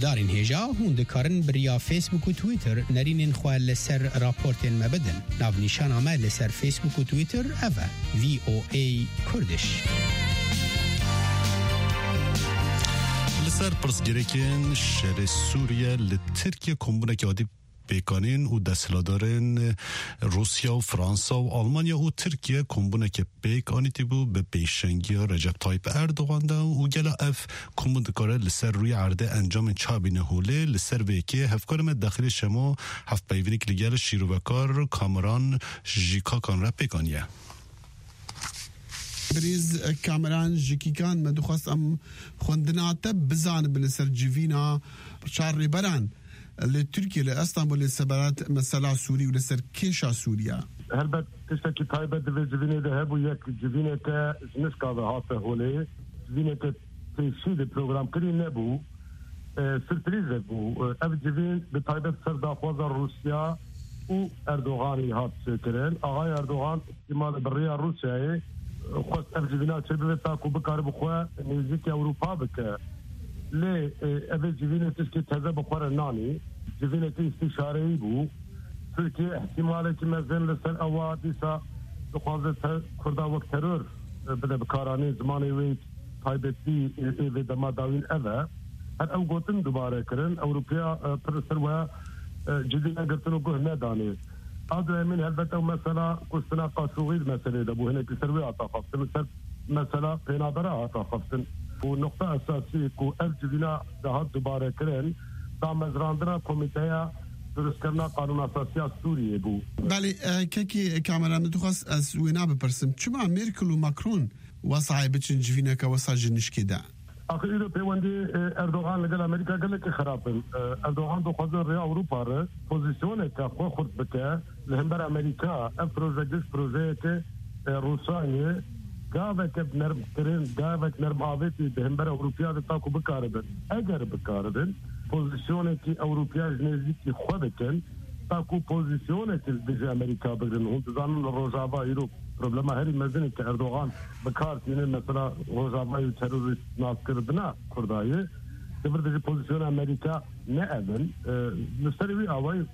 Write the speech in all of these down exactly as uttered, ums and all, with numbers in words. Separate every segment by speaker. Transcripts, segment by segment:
Speaker 1: هفدارین هجا هون دکارن بریا فیسبوک و تویتر نرینین خواه لسر راپورتین مبدن ناو نیشان آمد لسر فیسبوک و تویتر اوه وی او ای کردش
Speaker 2: لسر پرسگیرکن شهر سوریه لترکیه کمبونه که عادی بیکانین و دستلادارن روسیا و فرانسا و آلمانیا و ترکیه کمبونه که بیکانیتی بو به پیشنگی رجب طایب اردوغان دا و گلا اف کمبونه کاره لسر روی عرده انجام چابی نهوله لسر ویکی هفکارم داخل شما هفت پیوینی که لگل شیروبکار کامران جیکا کان را بیکانیه
Speaker 3: بریز کامران جیکیکان مدوخواست ام خوندناته بزان بلسر جیوینا شار ریبران لتركيا لإسطنبول لسبرات مسألة سوري ولسر كيشا سوريا
Speaker 4: هلبت تشتكي طيبة دفي جبينة ذهب وياك جبينة كنسكا ذهاته هولي جبينة كتشيد البروغرام كري نبو سرپريزة بو اف جبين بطيبة سردا خوزا روسيا و اردوغاني هات سكرين اغاي اردوغان احتمال بريا روسيا خوز اف جبينات شبه تاكو بكار بخوا نيزيكي اوروبا بك ليه أبي جبينة تشكي تهذا بقرار ناني جبينة استشاري بو تركيا احتمالة كما زين لسر أواديسا لخوازة كردا وقت ترور بدا بكاراني زماني ويت طيبتي إذا دما داوين أذا هل أو قوتن دوباره كرن أوروبيا برسر و جدينا قرتنو قه ناداني هذا من هلبته مثلا كستنا قاسوغي المسألة دبو هنا كسروي عطاقفتن مثلا بينادرها عطاقفتن ونقطة أساسية كو الجبينا دهات دوباره كرن دا مزراندنا كوميتايا درست کرنا قانون اساسی سوریه بو.
Speaker 3: بله كي كاميرا متخصص از وينا بپرسم چما ميركل و ماكرون وصعي بچن جوينا کا وصا جنش كده
Speaker 4: اخر ایرو پیوندی اردوغان لگل امریکا گله که خرابن اردوغان دو خاطر ریا اروپا ر پوزیشن که خو خود بکه لهمبر امریکا اف پروژه دش پروژه که روسیه گاوه که نرم کرن گاوه که نرم آویتی لهمبر اروپیا تا کو بکاردن اگر بکاردن پوزیشن که اروپیا نزدیک خود کن تا کو پوزیشن که دیگه امریکا بگن اون زمان روزاوا ایرو پروبلم هری مزنی که اردوغان بکار تینه مثلا روزاوای تروریست ناس کردنا کردایه تبر دیگه پوزیشن امریکا نه ادن مستری اوای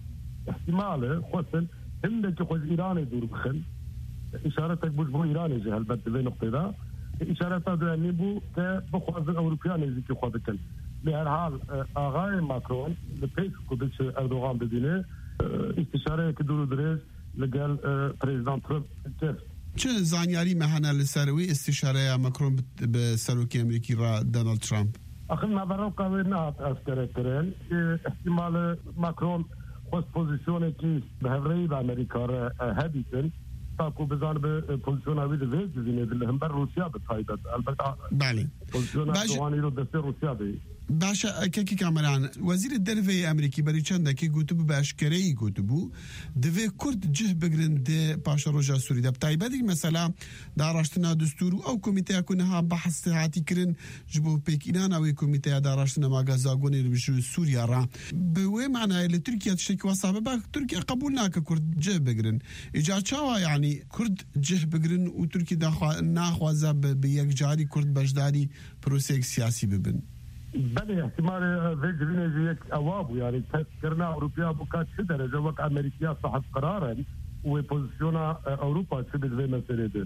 Speaker 4: احتمال خصن هم که خود ایران دور بخن اشاره تک بوش بو ایران جه البته به نقطه دا اشاره تا دو بو که بخواز اروپیا نزدیک خود کن به هر حال آقای ماکرون لپیس کودش اردوغان بدینه استشاره که دور درز لقال بريزيدنت ترامب كيف
Speaker 3: چه زانیاری مهنه لسروی استشاره ماکرون به سروکی امریکی را دونالد ترامپ
Speaker 4: اخرنا برو قوي نهات عسكري كرين احتمال ماكرون خص بوزيشن كي بهري بامريكا هابيتن تاكو بجانب بوزيشن هاوي دفيز زينه اللي هم بر روسيا بتايدت البته
Speaker 3: بله
Speaker 4: بوزيشن دواني رو دست روسيا بي
Speaker 3: باشا كيكي كامران وزير الدرفي امريكي بري چنده كي گوتبو باشكري گوتبو دفي كرد جه بگرن ده باشا روجا سوري ده بتايبه دي مثلا داراشتنا دستور او كوميتيا كونها بحث هاتي كرن جبو بيكينان او كوميتيا داراشتنا ماغازاغوني بشو سوريا را بوي معنى اللي تركيا تشكي وصابه باك تركيا قبولنا كرد جه بگرن اجا چاوا يعني كرد جه بگرن و تركي داخوا ناخوازا بيك جاري كرد بجداري بروسيك سياسي ببن
Speaker 4: بله احتمال فيجرين زيك اوابو يعني تذكرنا اوروبيا بوكات شو درجه وقت امريكيه صاحب قرارا وبوزيشنا اوروبا تشبه زي ما سريد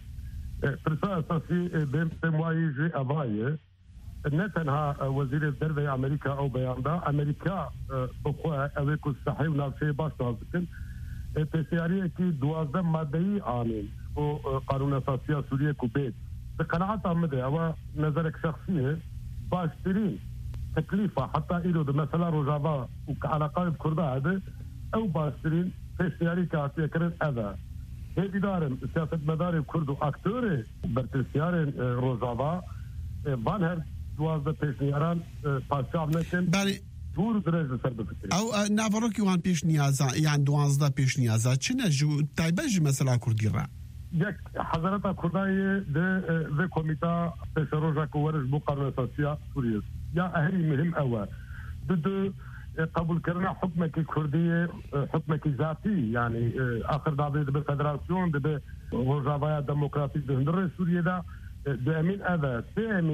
Speaker 4: فرصه اساسي بين تموايجي افاي نتنها وزير الدربي امريكا او بياندا امريكا بخوا اويكو الصحي ونفسي باش تذكر تسياريه كي دوازده مادي عامل وقانون اساسي سوريا كوبيت بقناعات عمدي او نظرك شخصيه باشترين تكلفة حتى إلو مثلا رجابا وعلاقات كردا هذا أو باشترين فيستياري كاتيا كرن أذا هذي دارن سياسة مداري كردو أكتوري برتسيارين رجابا بانهر دوازده فيستياران باشتاب نكن
Speaker 3: بله
Speaker 4: دور درجة سر بفكري
Speaker 3: أو نافروكي وان بيش نيازا يعني دوازده بيش نيازا چنه جو تايبج مثلا كردي را
Speaker 4: یک حضرت کردای ده ده کمیته تشروجا کورش بقرار اساسیه سوریه یا اهلی مهم اول ده قبول کردن حکمت کردی حکمت ذاتی يعني آخر دعوه به فدراسیون ده روجاوای دموکراتیک ده هندره سوریه ده ده امین اول سه امین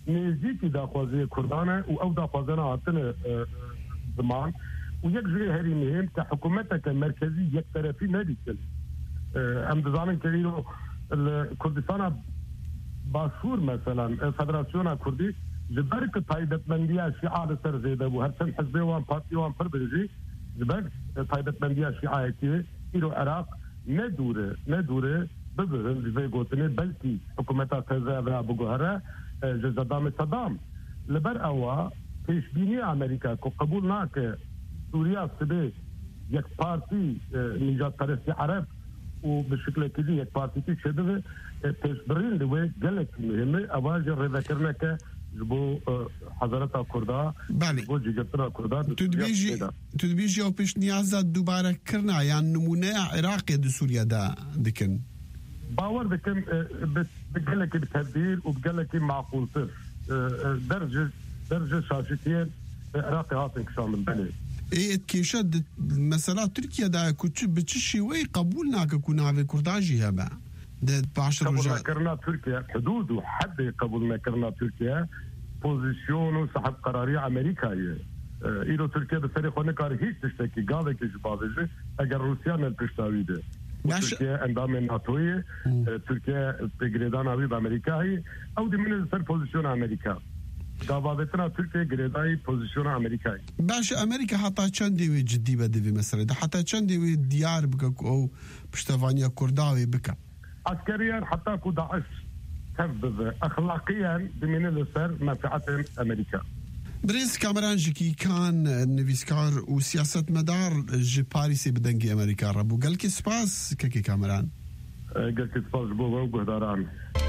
Speaker 4: نزیکی داخوازی کردانه و او داخوازانه هاتن زمان و یک جوی هری مهم که حکومتك مرکزی یک طرفی ندید کلی ام دزانن که ایرو کردستان باشور مثلا فدراسیون کردی جبر که تایبتمندی شیعه سر زیده بو هرچند حزبی وان پارتی وان پر برزی جبر تایبتمندی شیعه که ایرو عراق ندوره ندوره ببرن زی گوتنه بلکی حکومتا تزه و بگوهره جزدام صدام لبر اوا پیشبینی امریکا که قبول ناکه سوریا سبه یک پارتی نجات پرستی عرب و به شکل کلی یک پارتی که شده پیشبرین دوی گلک مهمه اواج رذکرنه که جبو حضرت کرده جبو جگتنا کرده
Speaker 3: تدبیجی او پیش نیازه دوباره کرنا یعنی نمونه عراق دو سوریا دا دکن
Speaker 4: باور دکن بگلکی بتدبیر و بگلکی معقول تر درجه درجه شاشتين عراقي هاتن كشامل بني
Speaker 3: ايه كيشد مثلا تركيا دا كنت بتشي وي قبول ناك كنا في كرداجي هبا ده بعشر
Speaker 4: رجال كرنا تركيا حدود وحد قبولنا كرنا تركيا بوزيشن صاحب قراري امريكا ايرو تركيا بسري خونه كار هيك تشتكي قاضي كي جبازه اگر روسيا من بيشتاويده تركيا اندام ناتويه تركيا بجريدان ابي بامريكا هي او دي من سر بوزيشن امريكا دعواتنا تركيا جريداي بوزيشن امريكاي
Speaker 3: باش امريكا حتى چندي جدي بده مثلا حتى چندي ديار بك او بشتفانيا كرداوي بك
Speaker 4: عسكريا حتى كو داعش تنفذ اخلاقيا بمن السر منفعه امريكا
Speaker 3: بريز كامران جيكي كان نفيسكار وسياسه مدار جي باريسي بدنجي امريكا ربو قال كي سباس كي كامران
Speaker 4: قال كي سباس بو بهداران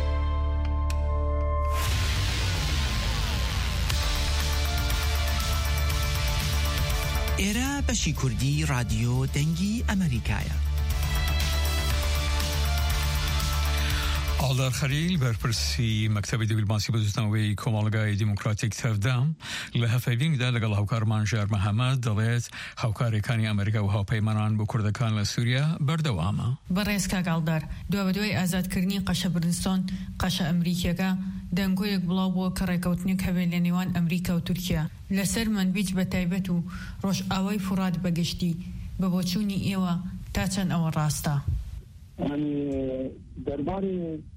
Speaker 5: ئێرە بەشی کوردی رادیۆ دەنگی ئەمریکایە.
Speaker 6: ئاڵدار خەلیل بەرپرسی مەکتەبی دیپلۆماسی بەدوستنەوەی کۆمەڵگای دیموکراتیک تەفدام لە هەفەیلینگدا لەگەڵ هاوکارمان ژار مەحەممەد دەڵێت هاوکارەکانی ئەمریکا و هاوپەیمانان بۆ کوردەکان لە سووریا بەردەوامە.
Speaker 7: بەڕێز کاگاڵدار دوا بەدوای ئازادکردنی قەشە بردستان قەشە ئەمریکیەکە دەنگۆیەک بڵاو بووە کە ڕێکەوتنێک هەبێت لە نێوان ئەمریکا و تورکیا لەسەر منبیج بە تایبەت و ڕۆژئاوای فورات بەگشتی بە بۆچوونی ئێوە تا چەند ئەوە ڕاستە.
Speaker 8: دەربارەی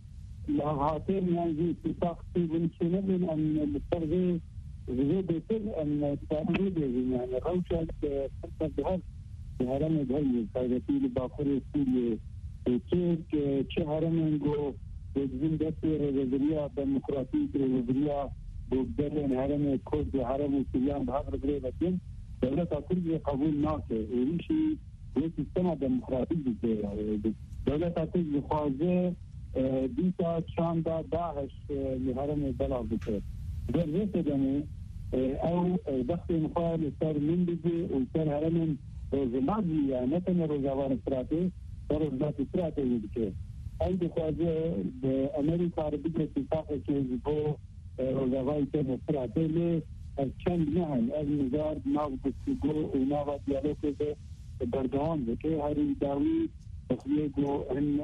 Speaker 8: لاهاتين يعني في طاقتي بنشنه من أن الترغيب زيد بيصير أن التأمين يعني روشة فرصة بهذا بهرم بهاي فايدتي لباخر السوري كيف كهرم جو بجزين دستور الوزرية ديمقراطية الوزرية بقدرن هرم كود هرم السوريان بهذا الغريب لكن دولة تركيا قبول ناكه ويمشي لسيستم ديمقراطي دولة تركيا خاصة دیتا چاندا داعش لهرم بلاد بکرد در ذات دنی او دخل مخال سر من بزي وسر هرم روزمازي يعني نتن روزاوان استراتي روزات استراتي بكرد اي دخوازه بامريكا عربية اتفاقه كيزبو روزاوان تن استراتي لي چند نهن از نظار ناو بسيقو وناو ديالوكو بردوان بكي هاري داوي تخليقو ان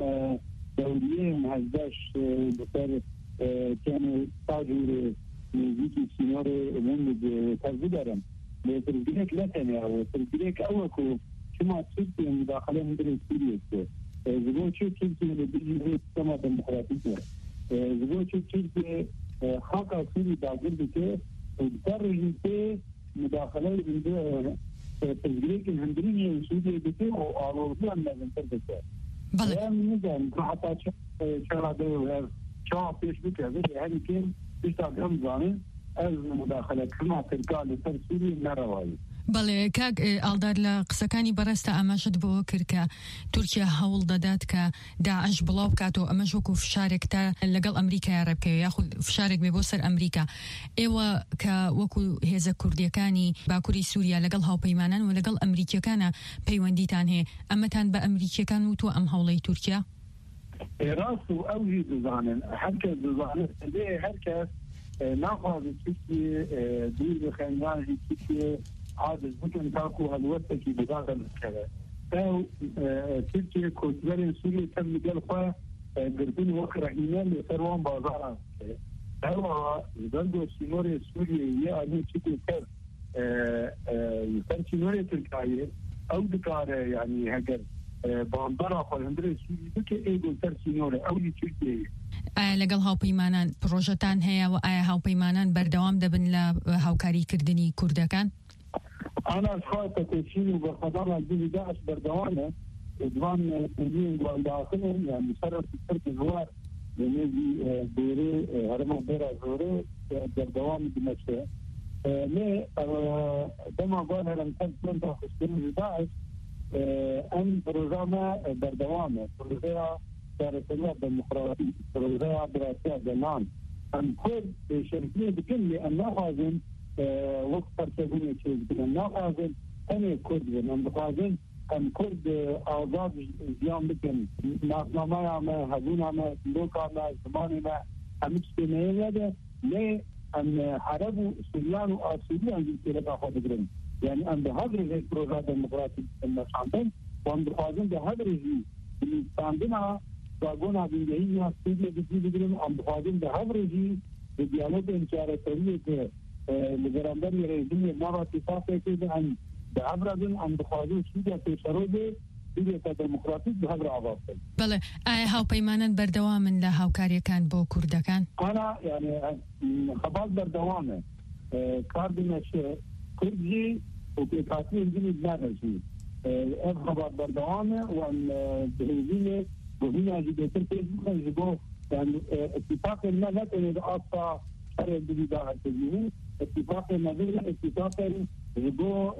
Speaker 8: دوليين هزاش بسر كانوا تاجر ميزيكي سيناري من تزدرم لترجيك لا تاني او ترجيك اوكو كما تصير مداخله مدري سوريا زبون شو كنت بيجي سما ديمقراطيه زبون شو كنت خاطر سوري داخل بك ترجيك مداخله من ترجيك الهندريه سوريا بك او اروبيا من ترجيك
Speaker 7: بله
Speaker 8: میگم که حتی چرا دو چهار پیش بکنه یعنی که بیشتر همزانی از مداخله کردن ترکیه لسر سوریه نروایی.
Speaker 7: بله کاک ئاڵدار لە قسەکانی بەڕێستا ئاماژت بۆ کرد کە تورکیا هەوڵ دەدات کە داعش بڵاو بکاتەوە ئەمەش وەکو فشارێک تا لەگەڵ ئەمریکای ڕێبکەوێت یاخود فشارێک بێ بۆ سەر ئەمریکا ئێوە کە وەکو هێزە کوردیەکانی باکووری سووریا لەگەڵ هاوپەیمانان و لەگەڵ ئەمریکیەکانە پەیوەندیتان هەیە ئەمەتان بە ئەمریکیەکان وتووە ئەم هەوڵەی تورکیا
Speaker 8: ڕاست و ئەوهی دەزانن هەرکەس دەزانێت دەبێ هەرکەس ناخوازێت تورکیە دوور بخێنرانی تورکیە عادل ممكن تاكو هالوقت كي بداخل الكلام او تركيا كوتبر سوريا تم قال خا قربين وقرا ايمان لسروان بازار هو يبدو سينوري سوريا يعني شكل كر يكون سينوري تركيا أو دكارة يعني هجر باندرا خالندري سوريا بك إيجو تر سينوري أو تركيا.
Speaker 7: لەگەڵ هاوپەیمانان پرۆژەتان هەیە و ئایا هاوپەیمانان بەردەوام دەبن لە هاوکاریکردنی کوردەکان؟
Speaker 8: أنا أشخاص تشيل وبخضر الجيل داعش بردوانة إدوان سنين وان داخلهم يعني مشرف الشرك الزوار لنجي بيري هرمو بيرا زوري بردوان دمشق ليه دما قالها لم تكن تخصين داعش أن برنامج بردوانة برنامج سياسية ديمقراطية برنامج دراسية جنان أن كل شركية بكل أنه لازم وقت ترتيبية شيء بدنا لازم أنا كرد من بقازن أن كرد آزاد زيان بكن نظام ما هزونا ما لوكا ما زمان ما همش بنيه هذا ليه أن حرب سوريان وآسيا عندي كده خود بدرن يعني أن بهذا البروجرام الديمقراطي المشامل وأن بقازن بهذا الجيل اللي عندنا باقونا بيجي سوريا بيجي بدرن أن بقازن بهذا الجيل بديالوج إنشاء لجرامدار يريدني مرة اتفاقية كده عن بعبرة عن بخارج سوريا في شروده سوريا ديمقراطية بهذا عبارة.
Speaker 7: بله هاو بيمانن بردوامن لا هاو كاري كان بو كردا كان.
Speaker 8: أنا يعني خباز بردوامه كاردنا شيء كردي وبيكاتي إنجليز نارجي. أب خباز بردوامه وأن بهذه وهنا جديتر كذا جبوا يعني اتفاق ما لا تريد أصلا شرع بديدار التجميع. اتفاق مدينة اتفاق ربو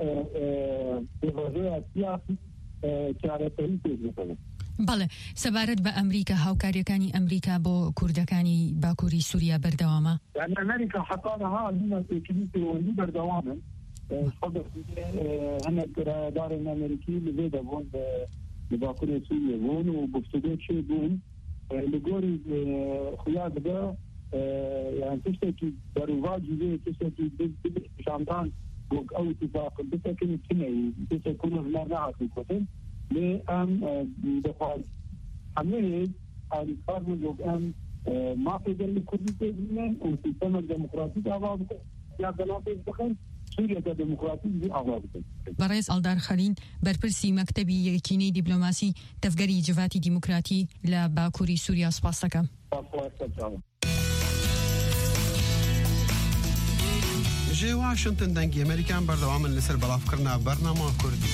Speaker 8: بوجه سياسي كارثي تجربه.
Speaker 7: بله سبارت بأمريكا هاوكاریەکانی ئەمریکا بۆ کوردەکانی باکووری سووریا بەردەوامە.
Speaker 8: يعني أمريكا حطانها لنا في كنيسة وندي بردواما. خد هنا دار الأمريكي اللي بيدا بون بباكووری سووریا بون وبفتدوا شيء بون لجوري خيار ده يعني تشتكي دروج زي تشتكي بشامدان أو اتفاق بتكن كني تكون لا نعرف الكتب لأن دفعت حمله عن كارم لوجان ما في ذلك كل شيء وفي سنة الديمقراطية أعضاء يا بنات الدخل سوريا الديمقراطية أعضاء
Speaker 7: برئيس ألدار خلين برپرسی مکتبی یەکینەی دیپلۆماسی تەفگەری جڤاتی دیموکراتی لە باکووری سووریا سپاس دەکەم.
Speaker 3: جي واشنطن دنگی امریکان بردوامن لسر بلافکرنا برنامه کردی.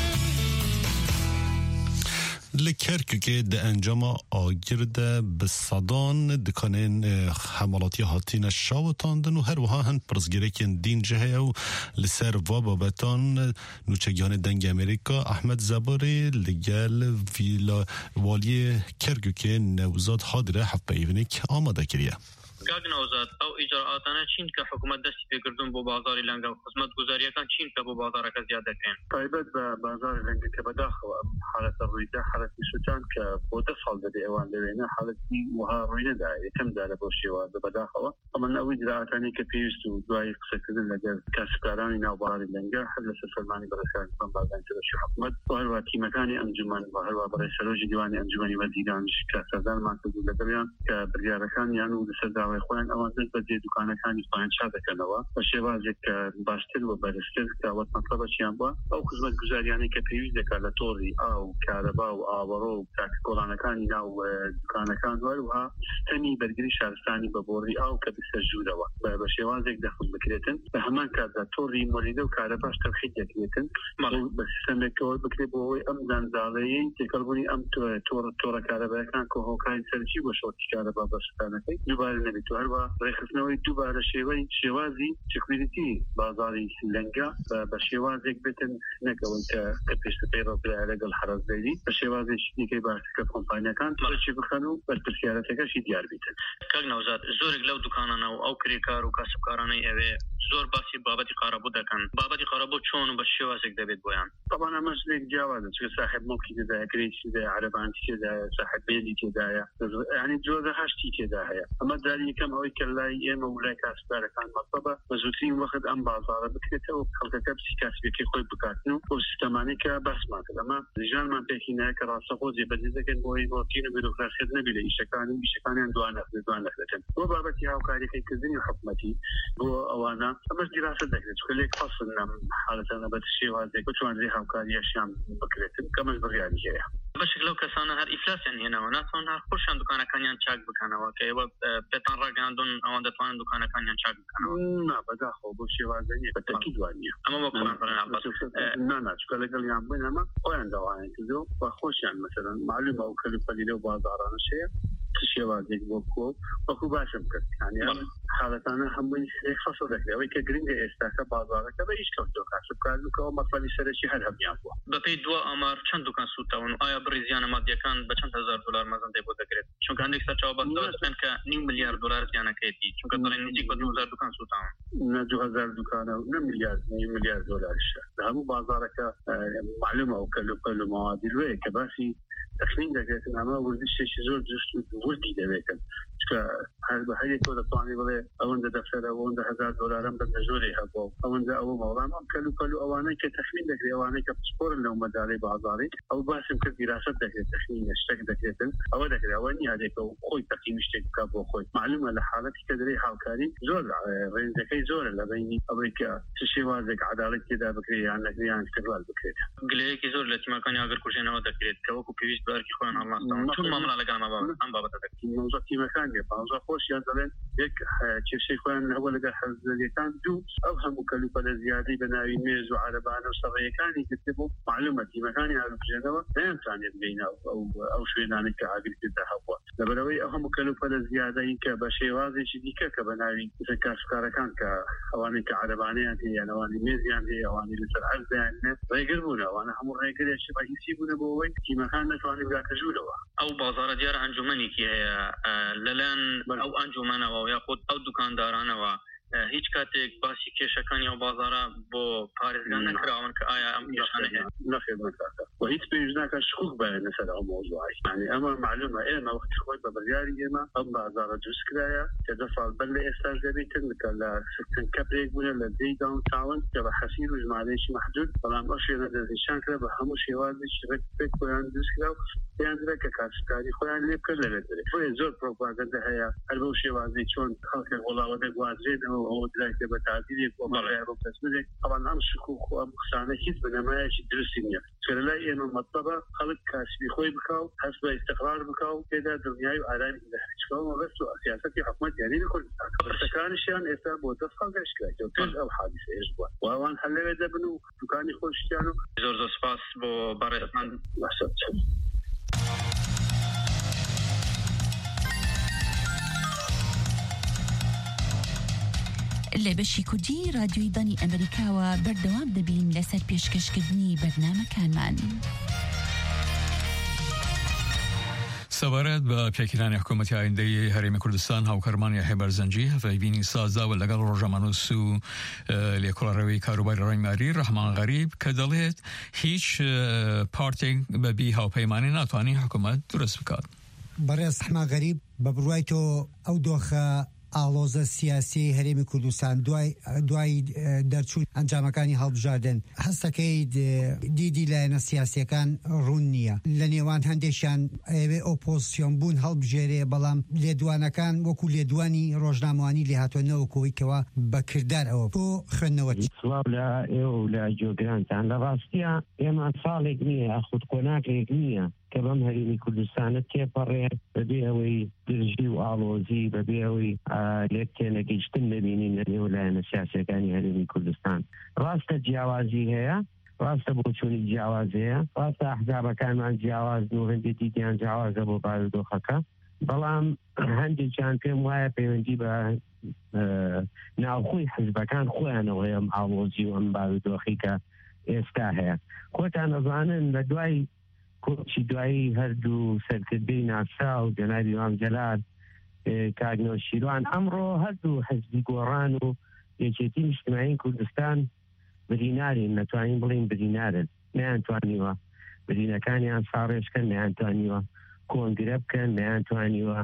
Speaker 2: لکرکک ده انجام آگرده به صدان دکانین حملاتی هاتین شاوتاندن و هر وها هن پرزگیرکن دین جهه و لسر و بابتان نوچگیان دنگ امریکا احمد زباری لگل ویلا والی کرکک نوزاد حاضره حفظ ایونیک آماده کریه.
Speaker 9: کاغ نوزاد او اجراءاتنا چین که حکومت دستی بگردون بو بازاری لنگا خدمت گزاریه کان چین که بو بازار که زیاده کن
Speaker 4: طيبت بازار لنگا که بداخل حالت الرویده حالت سوچان که بو دفعال دادی اوان لوینه حالت وها روینه دا یکم داره بوشیوه بداخل اما نو اجراءاتانی که پیوستو دوای قصه کدن لگر کسکارانی نو بازاری لنگا حدث سلمانی برسان من بازان تلاشی حکومت و هر وقتی مکانی انجمن و هر وقت برای سروج دیوانی انجمنی وزیران شکستردن منطقه لگریان که برگارکان یعنی دسته خوان اوازل بدی دکانکانی پایین شده کنوا و شوازی که باشتر و برستر که وقت مطلب چیان با او خدمت گزاریانی که پیوسته کلا توری او کاربا و آوارو تاک کلانکانی ناو دکانکان ولها تنی برگری شهرستانی ببوری او که بسجوده و به شوازی دخل بکرتن به همان که توری مریده و کارباش ترخیص کردن مرو به سیستم که بکره بوی ام زنزالی تکربونی ام تور تور کاربا کان که هو کاین سرچی باشد کاربا بسیار نکی دوباره تو هر وقت رخصنوی دوباره شوی شوازی سکوریتی بازاری لنگا به شوازی بتن نکوان که کپیش پیرو به لگل حراس دیدی به شوازی چیزی که باعث که کمپانی کان چی بخنو بس بسیارت که شی دیار بیتن
Speaker 9: کاغ نوزاد زور گلو دکانانه او کریکار و کسبکارانه اوه زور باسی بابتی قرابو دکن بابتی قرابو چون به شوازی دبید بیان
Speaker 4: طبعا همش لیک جوازه چون صاحب ملکی ده کریچی ده عربانتی ده صاحب بیلی ده يعني جوزه هاشتی ده اما داری
Speaker 9: ینی کەم ئەوەی کە لای ئێمە و لای کاسبکارەکان مەطلبە بە زووترین وەخت ئەم بازاڕە بکرێتەوە خەڵکەکە بچی کاسبێکی خۆی بکاتن و بۆ سیستەمانەی کە باسمان کرد ئەمە ژیانمان پێکی نایە کە ڕاستەخۆ جێبەجێ دەکەن بۆی ڕۆتین و بیرۆکراسیەت نەبێت لە ئیشەکانی ئیشەکانیان دوان نەخرێت دوان نەخرێتن بۆ بابەتی هاوکاریەکەیکردنی حکوومەتی بۆ ئەوانە ئەمەش دیراسە دەکرێت چکە لێک فەسڵ نەم حالەتانە بە شێوازێک بتوانرێ هاوکاریەشیان بکرێتن کەمەش بڕیاری هەیە بەشێک لەو کەسانە هەر ئیفلاسیان هێناوە ناتوان هەر خۆشیان دوکانەکانیان چاک بکەنەوە کە ئێوە پێتان ڕاگەاندون ئەوان دەتوانن دوکانەکانیان چاک بکەنەوە نا بەداخۆ بۆ شێوازە نیە بە تەکید وانە ئەمە وە قورآن چکە لەگەڵ یان بووین ئەمە خۆیان داوایان کردو و خۆشیان مەسەلەن معلومە ئەو کەلوپەلی لەو بازاڕانەش هەیە شێوازێک بۆ کۆ وەکو باشم کرد یعنی حالەتانە هەمووی خەسە دەکرێت ئەوەی کە گرنگە ئێستاکە بازاڕەکە بە هیچ کەوتۆ کاسبکارکەوە مەسەلی سەرەکی هەر هەمیان بووە بەپێی دووە ئامار چەند دوکان سوتاون ئایا بڕی زیانە مادیەکان بە چەند هەزار دلار مەزەندەی بۆ دەگرێت چونکە هەندێک سەرچاوە بەستەوە کە نیو میلیارد دلار زیانەکەیەتی چونکە دەڵێن نزیک بە دوو هەزار دوکان سوتاون نە دوو هەزار دوکانە و نە میلیارد نیو میلیارد دلارشە لە هەموو بازاڕەکە معلومە ئەو کەلوپەل و مەوادی لێ کە باسی تەخمین دەکرێتن ئەمە وردیشێکی زۆر جوست وردی دەبێتن چکە هەر بە هەیە تۆ دەتوانێت بڵێ ئەوەندە دەفتەرە ئەوەندە هەزار دلارم بە زۆری هەبوو ئەوەندە ئەوە مەوڵام ئەم کەلوپەل و ئەوانەی کە تەخمین دەکرێت ئەوانەی کە پسپۆرن لەو مەدارەی بازاڕی ئەو باسم کرد دیراست دەکرێت تەخمینە شتێک دەکرێتن ئەوە دەکرێت ئەوە نیادێکە و خۆی تەقییم شتێک بکات بۆ خۆی معلومە لە حاڵەتی کە دەرەی هاوکاری زۆر ڕێنجەکەی زۆرە لە بینی ئەوەی کە چ شێوازێک عەداڵەت تێدا بکرێت یان نەکریان استقلال بکرێت گلەیەکی زۆر لە تیمەکانی ئاگرکوژێنەوە دەکرێت کە وەکو پێویست بەرکی خۆیان هەڵناستەوە چون مامەڵە لەگەڵ ئەم بابەتە دەکرێت موزە تیمەکان دێ بازا خۆشیان دەڵێن یەک کێشەی خۆیان هەوە لەگەڵ حەزەکان دوو ئەو هەموو کەلوپەلە زیادەی بە ناوی مێز و عەرەبانە و سەڕێیەکانی گرتێ بۆ معلومە تیمەکانی ئاگرکوژێنەوە نەیانتوانێت بینە ئەو شوێنانەی کە ئاگرکردا هەبووە لەبەرەوەی ئەو هەموو کەلوپەلە زیادەی کە بە شێوازێکی دیکە کە بە ناوی کاسبکارەکان کە ئەوانەی کە عەرەبانەیان هەیە ئەوانی مێزیان هەیە ئەوانی لەسەر عەرزیان ڕێگر بوون ئەوانە هەموو ڕێگرێکی بەهیسی بوونە بۆ ئەوەی تیمەکان نەتوانێت بگاکەژوورەوە ئەو بازاڕە دیارە ئەنجومەنێکی هەیە لەلایەن ئەو ئەنجومەنەوە یاخود ئەو دوکاندارانەوە هیچ کاتێک باسی کێشەکانی ئەو بازاڕە بۆ پارێزگان نەکراون کە ئایا ئەم کێشانە هەیە نەخێر نەکاتە و هیچ پێویست ناکە شکوک بێت لەسەر ئەو مۆزوعی یعنی ئەمە معلومە ئێمە وەختی خۆی بە بڕیاری ئێمە ئەم بازاڕە دروست کرایە کە دە ساڵ بەر لە ئێستا دەبێتن کە لە سکتن کەپێک بوونە لە دەی داون تاون کە بە حەسیر و ژمارەیەکی محدود بەڵام ئەو شوێنە دەستنیشان کرا بە هەموو شێوازێکی ڕێک خۆیان دروست کرا و پێیان درا کە کاسبکاری خۆیان لێ بکرد لەوێ دەرێت زۆر پرۆپاگەندە هەیە هەر بەو شێوازەی چۆن خەڵکێک وەڵاوە دەگوازرێتەوە ئەوە درایکە بە تعبیرێک بۆ مەڵای ڕۆکەسبێک ئەوان ئەم شکوک و ئەم قسانە هیچ بنەمایەکی درستی نییە چکە لەلای ئێمە مەطلبە خەڵک کاسبی خۆی بکاو هەست بە ئیستقرار بکاو پێدا دڵنیای و ئارامی دەهچکەوە بەس و سیاسەتی حکوومەت یاری کوردستان قسەکانیشیان ئێستا بۆ دە ساڵ گەشتکرایەوە پێش ئەو حادیسەیەش بووە و ئەوان هەر لەوێ دەبن و دوکانی خۆشتیان و زۆر زۆر سپاس بۆ بەڕێزمان باشە
Speaker 10: لە بەشی کوردی رادیۆی بانی ئەمریکاوە بەردەوام دەبین لەسەر پێشکەشکردنی بەرنامەکانمان.
Speaker 6: سەبارەت بە پێکردانی حکوومەتی ئایندەی هەرێمی کوردستان هاوکارمان یاحیا بەرزەنجی هەفەیبینی سازاوە لەگەڵ ڕۆژەمانووس و لێکۆڵەرەوەی کاروباری ڕێنماری ڕەحمان غەریب کە دەڵێت هیچ پارتێک بەبی هاوپەیمانی ناتوانێت حکوومەت دروست بکات.
Speaker 11: بەڕێز ڕەحمان غەریب بە بڕوای تۆ ئەو دۆخە ئاڵۆزە سیاسی هەرێمی کوردستان دوای دوای دەرچوون ئەنجامەکانی هەڵبژاردن هەستەکەی دیدی لایەنە سیاسیەکان ڕوون نییە لە نێوان هەندێکیان ئەوێ ئۆپۆزیسیۆن بوون هەڵبژێرێ بەڵام لێدوانەکان وەکو لێدوانی ڕۆژنامەوانی لێهاتوۆنەوەکەوەی کەوە بەکردار ئەوە بۆ خوێندنەوە
Speaker 12: سڵاو لە ئێوە و لە جۆگرانتان لە ڕاستیە ئێمە ساڵێک نییە خود کۆناکێک نییە کە بەم هەرێمی کوردستانت تێپەڕێت بەبێ ئەوەی درژی و ئاڵۆزی بەبێ ئەوەی لێک تێنەگەیشتن ببینین لە نێو لایەنە سیاسیەکانی هەرێمی کوردستان ڕاستە جیاوازی هەیە ڕاستە بۆچوونی جیاواز هەیە ڕاستە ئەحزابەکانمان جیاوازن و هەندێکی دییان جیاوازە بۆ بارودۆخەکە بەڵام هەندێکیان پێم وایە پەیوەندی بە ناوخۆی حزبەکان خۆیانەوە ئەم ئاڵۆزی و ئەم بارودۆخی کە ئێستا هەیە خۆتان ئەزانن لە دوای کۆچی دوایی هەردوو سەرکردەی ناسا و جەنابی ئیمام جەلال کاگنەوە شیروان ئەمڕۆ هەردوو حزبی گۆڕان و یەکێتی نیشتیمایی کوردستان برینارین نەتوانین بڵین برینارن نەیانتوانیوە برینەکانیان ساڕێژکەن نەیانتوانیوە کۆنگرە بکەن نەیانتوانیوە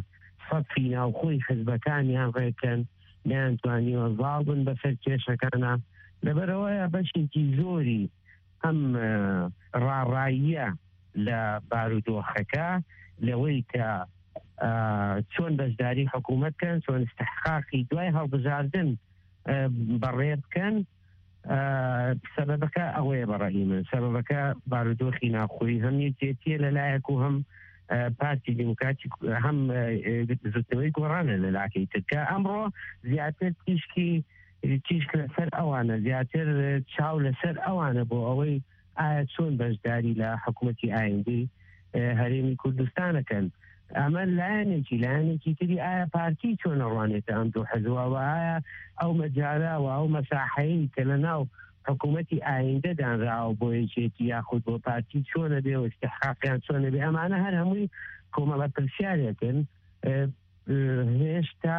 Speaker 12: سەفی ناوخۆی حزبەکانیان ڕێکەن نیانتوانیوە ڤاڵ بن بەسەر کێشەکانە لەبەرەوەیە بەشێکی زۆری ئەم ڕاڕاییە لە بارودۆخەکە لەوەی کە چۆن بەشداری حکوومەتکەن چۆن استحقاقی دوای هەڵبژاردن بەڕێ بکەن سەبەبەکە ئەوەیە بەڕێی من سەبەبەکە بارودۆخی ناوخۆیی هەم یەکێتیە لەلایەک و هەم پارتی دیموکراتی هەم زوتنەوەی گۆڕانە لەلاکەی ترکە ئەمڕۆ زیاتر تیشکی تیشک لەسەر ئەوانە زیاتر چاو لەسەر ئەوانە بۆ ئەوەی ئایا چۆن بەشداری لە حکوومەتی ئایندەی هەرێمی کوردستانەکەن ئەمە لایەنێکی لایەنێکی تری ئایا پارتی چۆن ئەڕوانێتە ئەم دوو حەزوەوە ئایا ئەو مەجاراوە ئەو مەساحەیەی کە لە ناو حکوومەتی ئایندە دانراوە بۆ یەکێتی یاخود بۆ پارتی چۆنە بێ و استحقاقیان چۆنە بێ ئەمانە هەر هەمووی کۆمەڵە پرسیارێکن هێشتا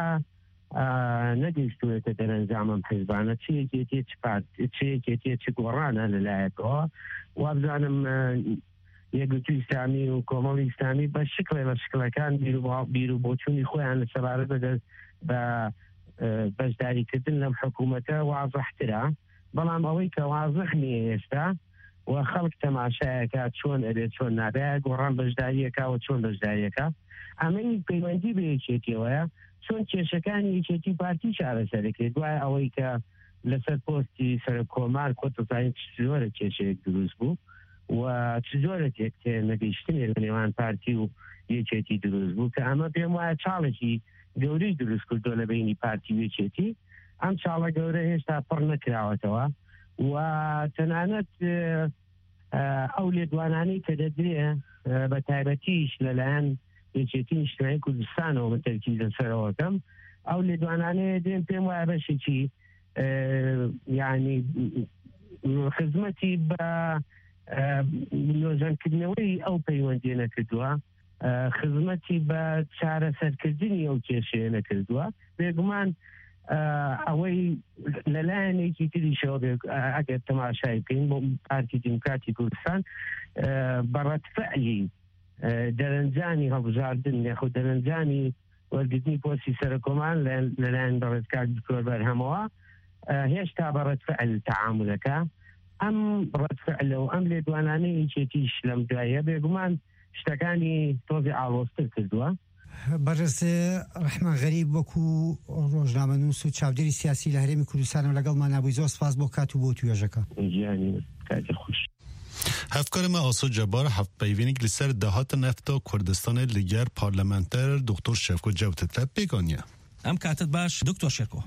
Speaker 12: نەگەیشتوێتە دەرەنجامم حیزبانە چ یەکێتی چ یەکێتی چ گۆڕانە لەلایەکەوە وابزانم یەکگرتووی ئیسلامی و کۆمەڵی ئیسلامی بە شکڵێ بە شکلەکان بیر و بۆچوونی خۆیان لە سەبارەت بە بەشداریکردن لەم حکوومەتە وازەحترە بەڵام ئەوەی کە وازەح نییە ئێستا و خەڵک تەماشایەکە چۆن ئەبێت چۆن نابێت گۆڕان بەشداریەکە و چۆن بەشداریەکە ئەمەی پەیوەندی بە یەکێتیەوەیە چۆن کێشەکانی یەکێتی پارتی چارەسەرەکەی دوای ئەوەی کە لەسەر پۆستی سەر کۆمار کۆتەزانین زۆرە کێشەیەک دروست بوو و زۆرە تێکتێ نەگەیشتنێ لە نێوان پارتی و یەکێتی دروست بوو کە ئەمە پێم وایە چاڵێکی گەورەی دروست کردۆ لە بینی پارتی و یەکێتی ئەم چاڵە گەورە هێشتا پڕ نەکراوەتەوە و تەنانەت ئەو لێدوانانەی کە دەدرێ بە تایبەتیش لەلایەن یەکێتی نیشتیمانی کوردستانەوە من تەرکیزە سەرەوەکەم ئەو لێدوانانەیە دێن پێم وایە بەشێکی یعنی خزمەتی بە نۆژانکردنەوەی ئەو پەیوەندیە نەکردووە خزمەتی بە چارەسەرکردنی ئەو کێشەیە نەکردووە بێگومان ئەوەی لەلایەنێکی تریشەوە ئەگەر تەماشای بکەین بۆ پارتی دیموکراتی کوردستان بەڕەتفعلی دەرەنجانی هەڵبژاردن یاخود دەرەنجانی وەرگرتنی پۆستی سەرکۆمان لەلایەن بەڕێزکار دکتۆر بەرهەمەوە هێشتا بەڕەتفعل تەعاملەکە ئەم ڕەتفعل و ئەم لێدوانانەی یەکێتیش لەم دوایە بێگومان شتەکانی تۆزی ئاڵۆزتر کردووە
Speaker 11: بەڕێز ڕەحمان غەریب وەکو ڕۆژنامەنووس و چاودێری سیاسی لە هەرێمی کوردستانەوە لەگەڵمان نبووی زۆر سپاس بۆ کات و بۆ توێژەکە
Speaker 12: گیانی کاتی خۆش
Speaker 2: هەفکارمە ئاسۆ جەبار هەفت پەیوەندێک لەسەر داهاتە نەفتا کوردستانی لەگەر پارلەمانتەر دکتۆر شێفکۆ جەوتتە پێکانیە
Speaker 13: ئەم کاتت باش دکتۆر شێرکۆ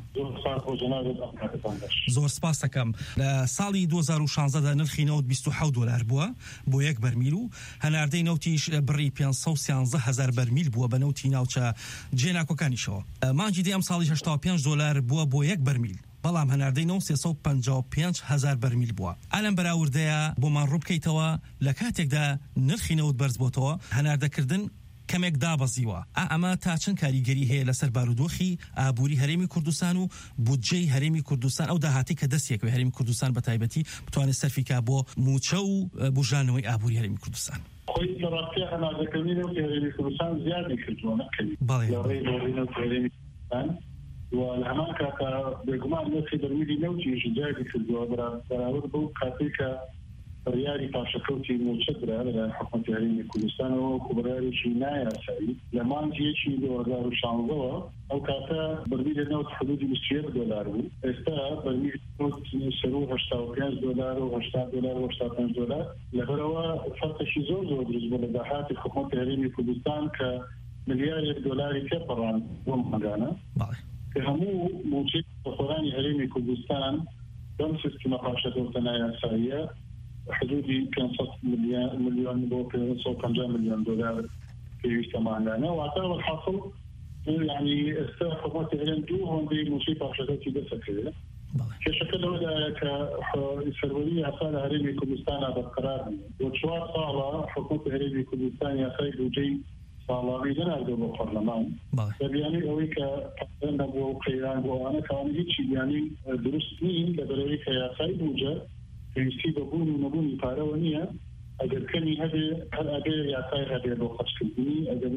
Speaker 13: زۆر سپاس دەکەم لە ساڵی دوو هەزار و شانزدە نرخی نەوت بیست و حەوت دۆلار بووە بۆ یەک بەرمیل و هەناردەی نەوتیش بڕی پێنجسەد و سیانزە هەزار بەرمیل بووە بە نەوتی ناوچە جێناکۆکانیشەوە مانگی دێ ئەم ساڵی هەشتا و پێنج دۆلار بووە بۆ یەک بەرمیل بەڵام هەناردەی نەوت سێسەد و پەنجا و پێنج هەزار بەرمیل بووە ئەلەم بەراوردەیە بۆمان ڕووبکەیتەوە لە کاتێکدا نرخی نەوت بەرز بۆتەوە هەناردەکردن کەمێک دابەزیوە ئەمە تا چەند کاریگەری هەیە لەسەر بارودۆخی ئابووری هەرێمی کوردستان و بودجەی هەرێمی کوردستان ئەو داهاتی کە دەستێک بە هەرێمی کوردستان بە تایبەتی بتوانێت سەرفیکا بۆ موچە و بژانەوەی ئابووری هەرێمی کوردستان
Speaker 9: خۆی لەڕاستی هەناردەکردنی نەوتی هەرێمی کوردستان زیادی کردووە نەکەوی لەڕێی دۆڕی نەوتی هەرێمی کوردستان و لە هەمان کاتە بێگومان نرخی بەرمیلی نەوتیش زیادی کردووە بەراورد بەو کاتێک کە بڕیاری پاشەکەوتی موچە درا لەلایەن حکوومەتی هەرێمی کوردستانەوە کۆبڕیارێکی نایاسایی لە مانگیەکی دوو هەزار و شانزەوە ئەو کاتە بەرمیلی نەوت حدودی بیست و یەک دۆلار بوو ئێستا بەرمیلی نەوت سەر و هەشتا و پێنج دۆلار و هەشتا دۆلار و هەشتا و پێنج دۆلار لەبەرەوە فەرقێکی زۆر زۆر دروست بووە لە داهاتی حکوومەتی هەرێمی کوردستان کە ملیارێک دۆلاری تێپەڕان بۆ مەگانە کە هەموو موچەی بەخۆرانی هەرێمی کوردستان بەم سیستەمە پاشەکەوتە نایاساییە حدودی پێنجسەد ملیۆن بۆ پێنجسەد و پەنجا ملیۆن دۆلار پێویستە مانگانە واتە وەحاصل یعنی ئێستا حکوومەتی هەرێم دوو هۆندەی موچەی پاشەکەوتی دەسەکەوێت کێشەکە لەوەدایە کە سەروەری یاسا لە هەرێمی کوردستانە بەرقەرار بۆ چوار ساڵە حکوومەتی هەرێمی کوردستان یاسای بودجەی ساڵانەی دەناردۆ بۆ پەرلەمان دەبیانی ئەوەی کە نەبووە و قەیران بۆ ئەوانە کەوانە هیچی یانی دروست نین لەبەرەوەی کە یاسای بودجە پێویستی بەبوون و نەبوونی پارەوە نییە ئەگەر کەمی هەبێ هەر ئەبێ یاسای هەبێ بۆ خەرجکردنی ئەگەر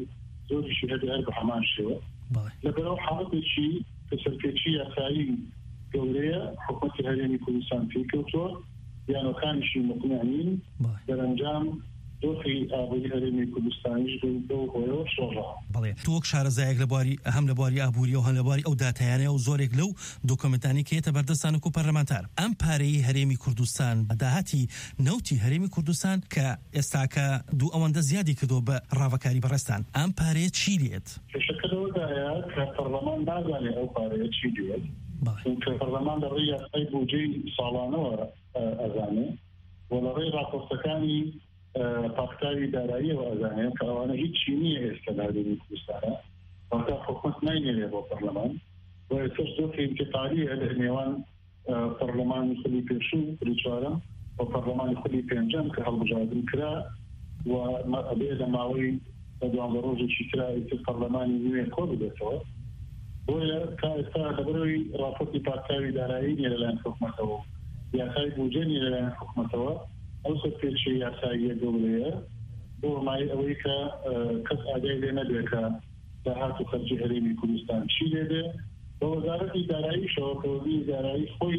Speaker 14: زۆریشی هەبێ هەر بە هەمان شێوە لەبەرەوە حاڵەتێکی کەسەرپێچی یاسایی گەورەیە حکوومەتی هەرێمی کوردستان پێکەوتووە بیانۆکانیشی مقنعین دەرەنجام دۆخی ئابووری هەرێمی کوردستانیش بۆ هۆیەوە شۆڕا.
Speaker 13: بەڵێ تۆ وەک شارەزایەک لە بواری هەم لە بواری ئابووری و هەم لە بواری ئەو داتایانەیە و زۆرێک لەو دۆکۆمنتانی کە هێتە بەردەستان و پەرلەمانتار ئەم پارەی هەرێمی کوردستان بەداهاتی نەوتی هەرێمی کوردستان کە ئێستاکە دوو ئەوەندە زیادی کردو بە ڕاوەکاری بەڕێستان ئەم پارەیە چی لێت؟
Speaker 14: کێشەکەەوەدایە کە پەرلەمان نازانێت ئەو پارەیە چی لێت کە پەرلەمان لە ڕێی یاسای بودجەی ساڵانەوە ئەزانێ و لە ڕێی راپۆرتەکانی پاکتاوی داراییەوە ئەزانێن کە ئەوانە هیچی نییە ئێستا لە هەرێمی کوردستانە وەکە حکومەت ناینێرێ بۆ پەرلەمان و ئێستاش دۆخی انتقالیە لە نێوان پەرلەمانی خولی پێشوو خولی چوارەم و پەرلەمانی خولی پێنجەم کە هەڵبژاردن کرا و ئەبێ لە ماوەی دوانزە ڕۆژێکی ترا ئیتر پەرلەمانی نوێ کۆ بدێتەوە بۆیە کا ئێستا لەبەرەوەی راپۆرتی پاکتاوی دارایی نیە لەلایەن حکومەتەوە یاسای بودجە نیە لەلایەن حکومەتەوە ئەو سەرپێچی یاساییە گەورەیە بۆ مای ئەوەی کە کەس ئاگای لێ نەبێ کە داهات و خەرجی هەرێمی کوردستان چی لێدێ بە وەزارەتی داراییشەوە کە وەزیری دارایی خۆی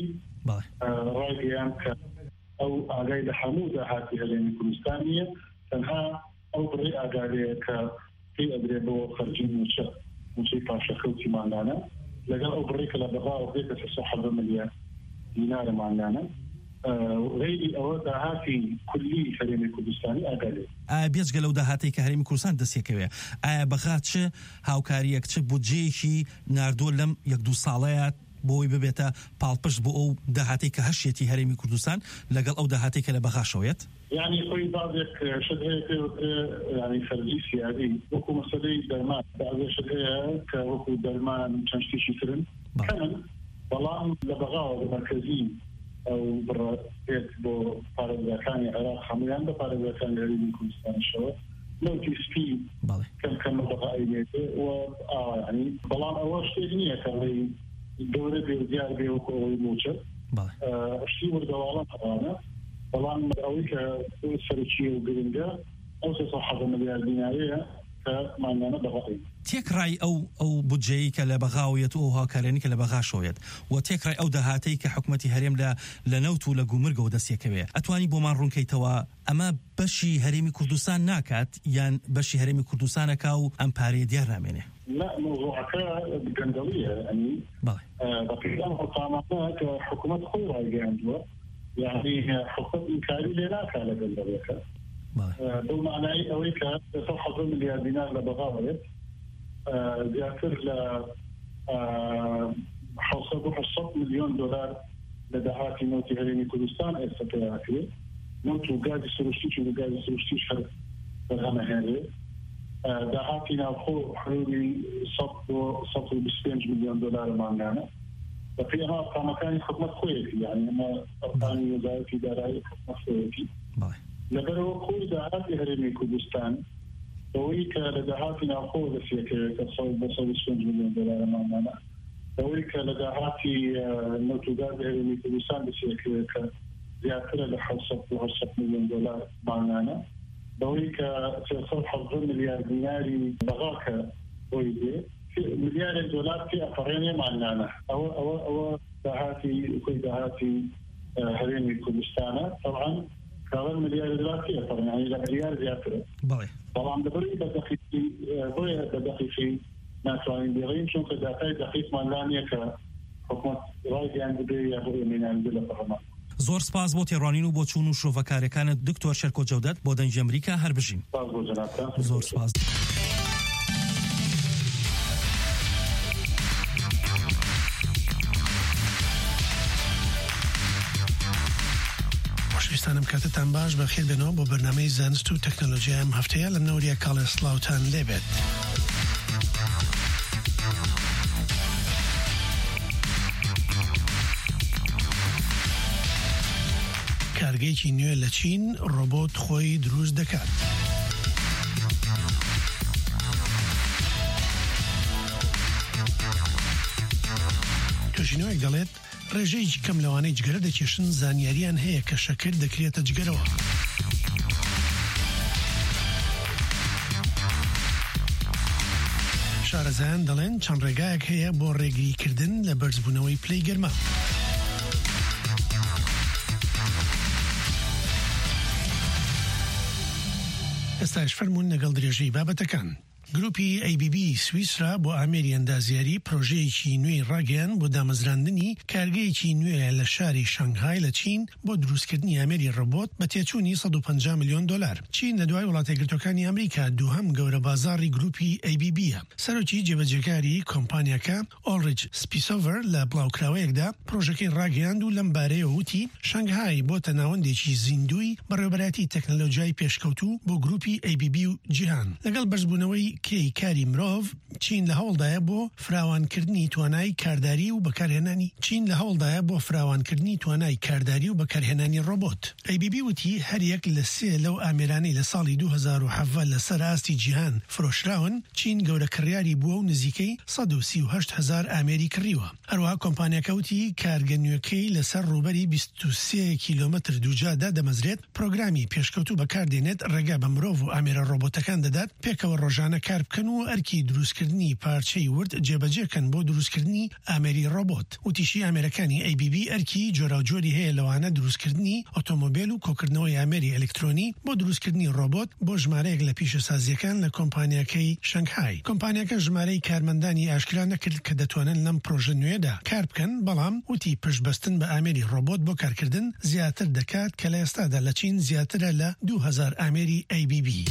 Speaker 14: ڕایگەیان کە ئەو ئاگای لە هەموو داهاتی هەرێمی کوردستان نیە تەنها ئەو بڕێ ئاگادەیە کە پێی ئەدرێ بۆ خەرجی موچە موچەی پاشەخەوتی ماندانە لەگەڵ ئەو بڕێکە لە بەغاوە بێتە سە حەزە ملیار دینارە ماندانە غیری ئەوە داهاتی کولی هەرێمی کوردستانی ئاگادێ.
Speaker 13: ئایا بێجگە لەو داهاتی کە هەرێمی کوردستان دەستێکەوێ ئایا بەغا چ هاوکاریەک چ بودجەیەکی ناردۆ لەم یەک دوو ساڵەیە بۆی ببێتە پاڵپشت بۆ ئەو داهاتی کە هەشێتی هەرێمی کوردستان لەگەڵ ئەو داهاتی کە لە بەغاشەوەیەت؟
Speaker 14: یعنی خۆی بازێک شت هەیە پێ ینی خەرجی سیادی وەکو مەسەلەی دەرمان بازێ شت هەیە کە وەکو دەرمان چەند شتێکی ترن کەمن بەڵام لە بەغاوە لە مەرکەزی ئەو بڕێت بۆ پارێزەکانی عێراق هەمویان بە پارێزەکانی هەرێمی کوردستانیشەوە نەوتی سپی کەم کەم بەغائینێتێ و ینی بەڵام ئەوە شتێک نییە کە ڕێی گەورە بێ دیار بێ وەکو ئەوەی موچە شتی وەردەواڵەت هەوانە بەڵام ئەوەی کە سەرچیە و گرنگە ئەو سێ سەد حەزە ملیار دیناریەیە کە ماندانە بەغاین
Speaker 13: تێکڕای ئەو ئەو بودجەیە کە لە بەغاویەت و هاوکارێنی کە لە بەغاشۆیەت و تێکڕای ئەو داهاتەی کە حکومەتی هەرێم لە لە نەوت و لە گومرگەوە دەستێکەوێ ئەتوانی بۆمان ڕوونکەیتەوە ئەمە بەشی هەرێمی کوردستان ناکات یان بەشی هەرێمی کوردستانەکە و ئەم پارەیە دیار نامێنێ؟
Speaker 14: لا موضوعەکە گەندەڵیە ئەنی بەقیدان حکومەتە کە حکومەت خۆی ڕایگەیاندووە یعنی حکومەت ئینکاری لێ ناکات لە گەندەڵیەکە بۆ معنای ئەوەی کە سە حەزە ملیار دینار لە بەغاوێت زیاتر لە حەوسەد و حەشسەد ملیۆن دۆلار لە داهاتی نەوتی هەرێمی کوردستان ئێستا پێداکرێت نەوت و گازی سروشتیش و گازی سروشتیش هەر بەرهەمەهێنرێ داهاتی ناوخۆ حلولی سەد و سەد و بیست و پێنج ملیۆن دۆلار مانگانە بەپێی ئەمە ئەرقامەکانی حکومەت خۆیەتی یعنی ئەمە ئەرقامی وەزارەتی دارایی حکومەت خۆیەتی لەبەرەوە خۆی داهاتی هەرێمی کوردستان بەوەی کە لە داهاتی ناوخۆ دەستێکەوێت کە بە سەد و بیست و پێنج ملیۆن دۆلار مانگانە بەوەی کە لە داهاتی نەوت و گازی هەرێمی کوردستان دەستێکەوێت کە زیاترە لە حەوسەد و هەشت ملیۆن دۆلار مانگانە بەوەی کە سێسەد و حەوزە ملیار دیناری بەغاکە بۆی دێ ملیارێک دۆلار پێ ئەپەڕێنێ مانگانە ئەوە ئەوە ئەوە داهاتی خۆی داهاتی هەرێمی کوردستانە طبعا کاڵەن ملیار دۆلار پێ ئەپەڕێن یعنی لە ملیار زیاترە بەڵام لەبەری بەدەقیقی بۆیە بەدەقیقی ناتوانین بێڕین چونکە داتای دەقیقمان نییە کە حکومەت ڕایگەیان بدێ یا بۆ ئێمێنیان بدێ لە پەرلەمان.
Speaker 13: زۆر سپاس بۆ تێڕوانین و بۆ چوون و شۆڤەکارەکانت دکتۆر شەرکۆ جەودەت بۆ دەنگی ئەمریکا هەر بژین. زۆر سپاس.
Speaker 15: خۆشەویستانم کاتتان باش بەخێر بێنەوە بۆ بەرنامەی زانست و تەکنۆلۆژیا ئەم هەفتەیە لە نەوریا کاڵێ سڵاوتان لێبێت. کارگەیەکی نوێ لە چین ڕۆبۆت خۆی دروست دەکات. توژینەوەک دەڵێت ڕێژەیەکی کەم لەوانەی جگەرە دەکێشن زانیاریان هەیە کە شەکر دەکرێتە جگەرەوە. شارەزایان دەڵێن چەند ڕێگایەک هەیە بۆ ڕێگریکردن لە بەرزبوونەوەی پلەی گەرما. ئێستاش فەرمونون لەگەڵ درێژەی بابەتەکان. گروپی ئەی بی بی سویسرا بۆ ئامێری ئەندازیاری پرۆژەیەکی نوێی ڕاگەیان بۆ دامەزراندنی کارگەیەکی نوێیە لە شاری شانگهای لە چین بۆ دروستکردنی ئامێری ڕۆبۆت بە تێچوونی سەد و پەنجا ملیۆن دۆلار. چین لە دوای وڵاتە یەکگرتوەکانی ئەمریکا دووهەم گەورە بازاڕی گروپی ئەی بی بیە. سەرۆکی جێبەجێکاری کۆمپانیاکە ئۆڵریج سپیسۆڤەر لە بڵاوکراوەیەکدا پرۆژەکەی ڕاگەیاند و لەم بارەیە وتی شانگهای بۆتە ناوەندێکی زیندوی بەڕێوەبەرەتی تەکنەلۆژیای پێشکەوتوو بۆ گروپی ئەی بی بی و جیهان. لەگەڵ بەرزبوونەوەی کێی کاری مرۆڤ چین لە هەوڵدایە بۆ فراوانکردنی توانای کارداری و بەکارهێنانی چین لە هەوڵدایە بۆ فراوانکردنی توانای کارداری و بەکارهێنانی ڕۆبۆت. ئەی بی بی وتی هەریەک لە سێ لەو ئامێرانەی لە ساڵی دوو هەزار و هەڤە لەسەر ئاستی جیهان فرۆشراون چین گەورە کڕیاری بووە و نزیکەی سەد و سی و هەشت هەزار ئامێری کڕیوە. هەروەها کۆمپانیاکە وتی کارگەنوێکەی لەسەر ڕووبەری بیست و سێ کیلۆمەتر دووجادا دەمەزرێت پرۆگرامی پێشکەوتوو بەکاردێنێت ڕێگا بە مرۆڤ و ئامێرە ڕۆبۆتەکان دەدات پێکەوە ڕۆژانە کار بکەن و ئەرکی دروستکردنی پارچەی ورد جێبەجێکەن بۆ دروستکردنی ئامێری ڕۆبۆت. وتیشی ئامێرەکانی ئەی بی بی ئەرکی جۆراوجۆری هەیە لەوانە دروستکردنی ئۆتۆمۆبیل و کۆکردنەوەی ئامێری ئەلکترۆنی بۆ دروستکردنی ڕۆبۆت بۆ ژمارەیەک لە پیشەسازیەکان لە کۆمپانیاکەی شانگهای. کۆمپانیاکە ژمارەی کارمەندانی ئاشکرا نەکرد کە دەتوانن لەم پرۆژە نوێدا کار بکەن، بەڵام وتی پشتبەستن بە ئامێری ڕۆبۆت بۆ کارکردن زیاتر دەکات کە لە ئێستادا لە چین زیاترە لە دوو هەزار ئامێری ئەی بی بی.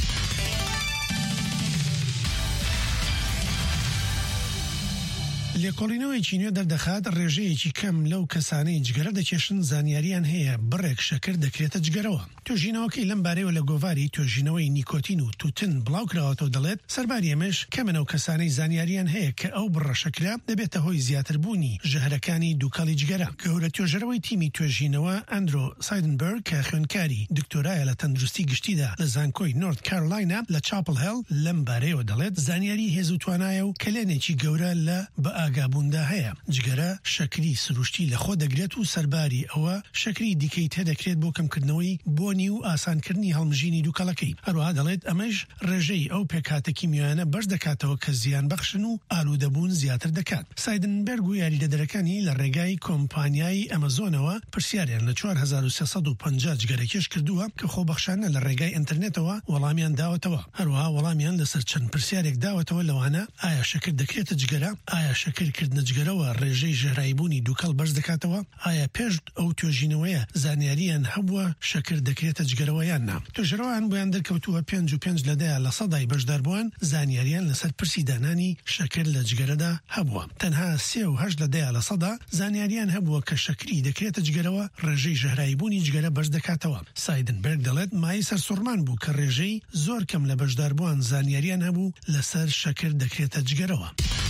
Speaker 15: لێکۆڵینەوەی چینیۆ دەردەخات ڕێژەیەکی کەم لەو کەسانەی جگەرە دەکێشن زانیاریان هەیە بڕێک شەکر دەکرێتە جگەرەوە. توێژینەوەکەی لەم بارەیەوە لە گۆڤاری توێژینەوەی نیکۆتین و توتن بڵاو کراوەتەوە دەڵێت سەرباری ئەمەش کەمەنە و کەسانەی زانیاریان هەیە کە ئەو بڕە شەکرە دەبێتە هۆی زیاتربوونی ژەهرەکانی دووکەڵی جگەرە. گەورە توێژەرەوەی تیمی توێژینەوە ئەندرۆ سایدنبەرگ کە خوێندکاری دکتۆرایە لە تەندروستی گشتیدا لە زانکۆی نۆرت کارۆلاینا لە چاپل هێڵ لەم بارەیەوە دەڵێت زانیاری هێز و توانایە و کلێنێکی گەورە لە بە ئاگابووندا هەیە. جگەرە شەکری سروشتی لە خۆ دەگرێت و سەرباری ئەوە شەکری دیکەی تێدەکرێت بۆ کەمکردنەوەی بۆنی و ئاسانکردنی هەڵمژینی دووکەڵەکەی. هەروەها دەڵێت ئەمەش ڕێژەی ئەو پێکهاتە کیمیایانە بەرز دەکاتەوە کە زیان بەخشن و ئالوودەبوون زیاتر دەکات. سایدنبەرگ و یاریدەدەرەکانی لە ڕێگای کۆمپانیای ئەمەزۆنەوە پرسیاریان لە چوار هەزار و سێسەد و پەنجا جگەرەکێش کردووە کە خۆبەخشانە لە ڕێگای ئینتەرنێتەوە وەڵامیان داوەتەوە. هەروەها وەڵامیان لەسەر چەند پرسیارێک داوەتەوە لەوانە ئایا شەکر دەکرێتە جگەرە، ئایا شەکرکردنە جگەرەوە ڕێژەی ژێراییبوونی دووکەڵ بەرز دەکاتەوە، ئایا پێش ئەو توێژینەوەیە زانیاریان هەبووە شەکر دەکرێتە جگەرەوە یان نا. توێژەرەوەیان بۆیان دەرکەوتووە پێنج و پێنج لەدەیە لە سەدای بەشداربووان زانیاریان لەسەر پرسی دانانی شەکر لە جگەرەدا هەبووە. تەنها سێ و هەشت لەدەیە لە سەدا زانیاریان هەبووە کە شەکری دەکرێتە جگەرەوە ڕێژەی ژەهراییبوونی جگەرە بەرز دەکاتەوە. سایدنبەرگ دەڵێت مای سەرسوڕمان بوو کە ڕێژەی زۆر کەم لە بەشداربووان زانیاریان هەبوو لەسەر شەکر دەکرێتە جگەرەوە.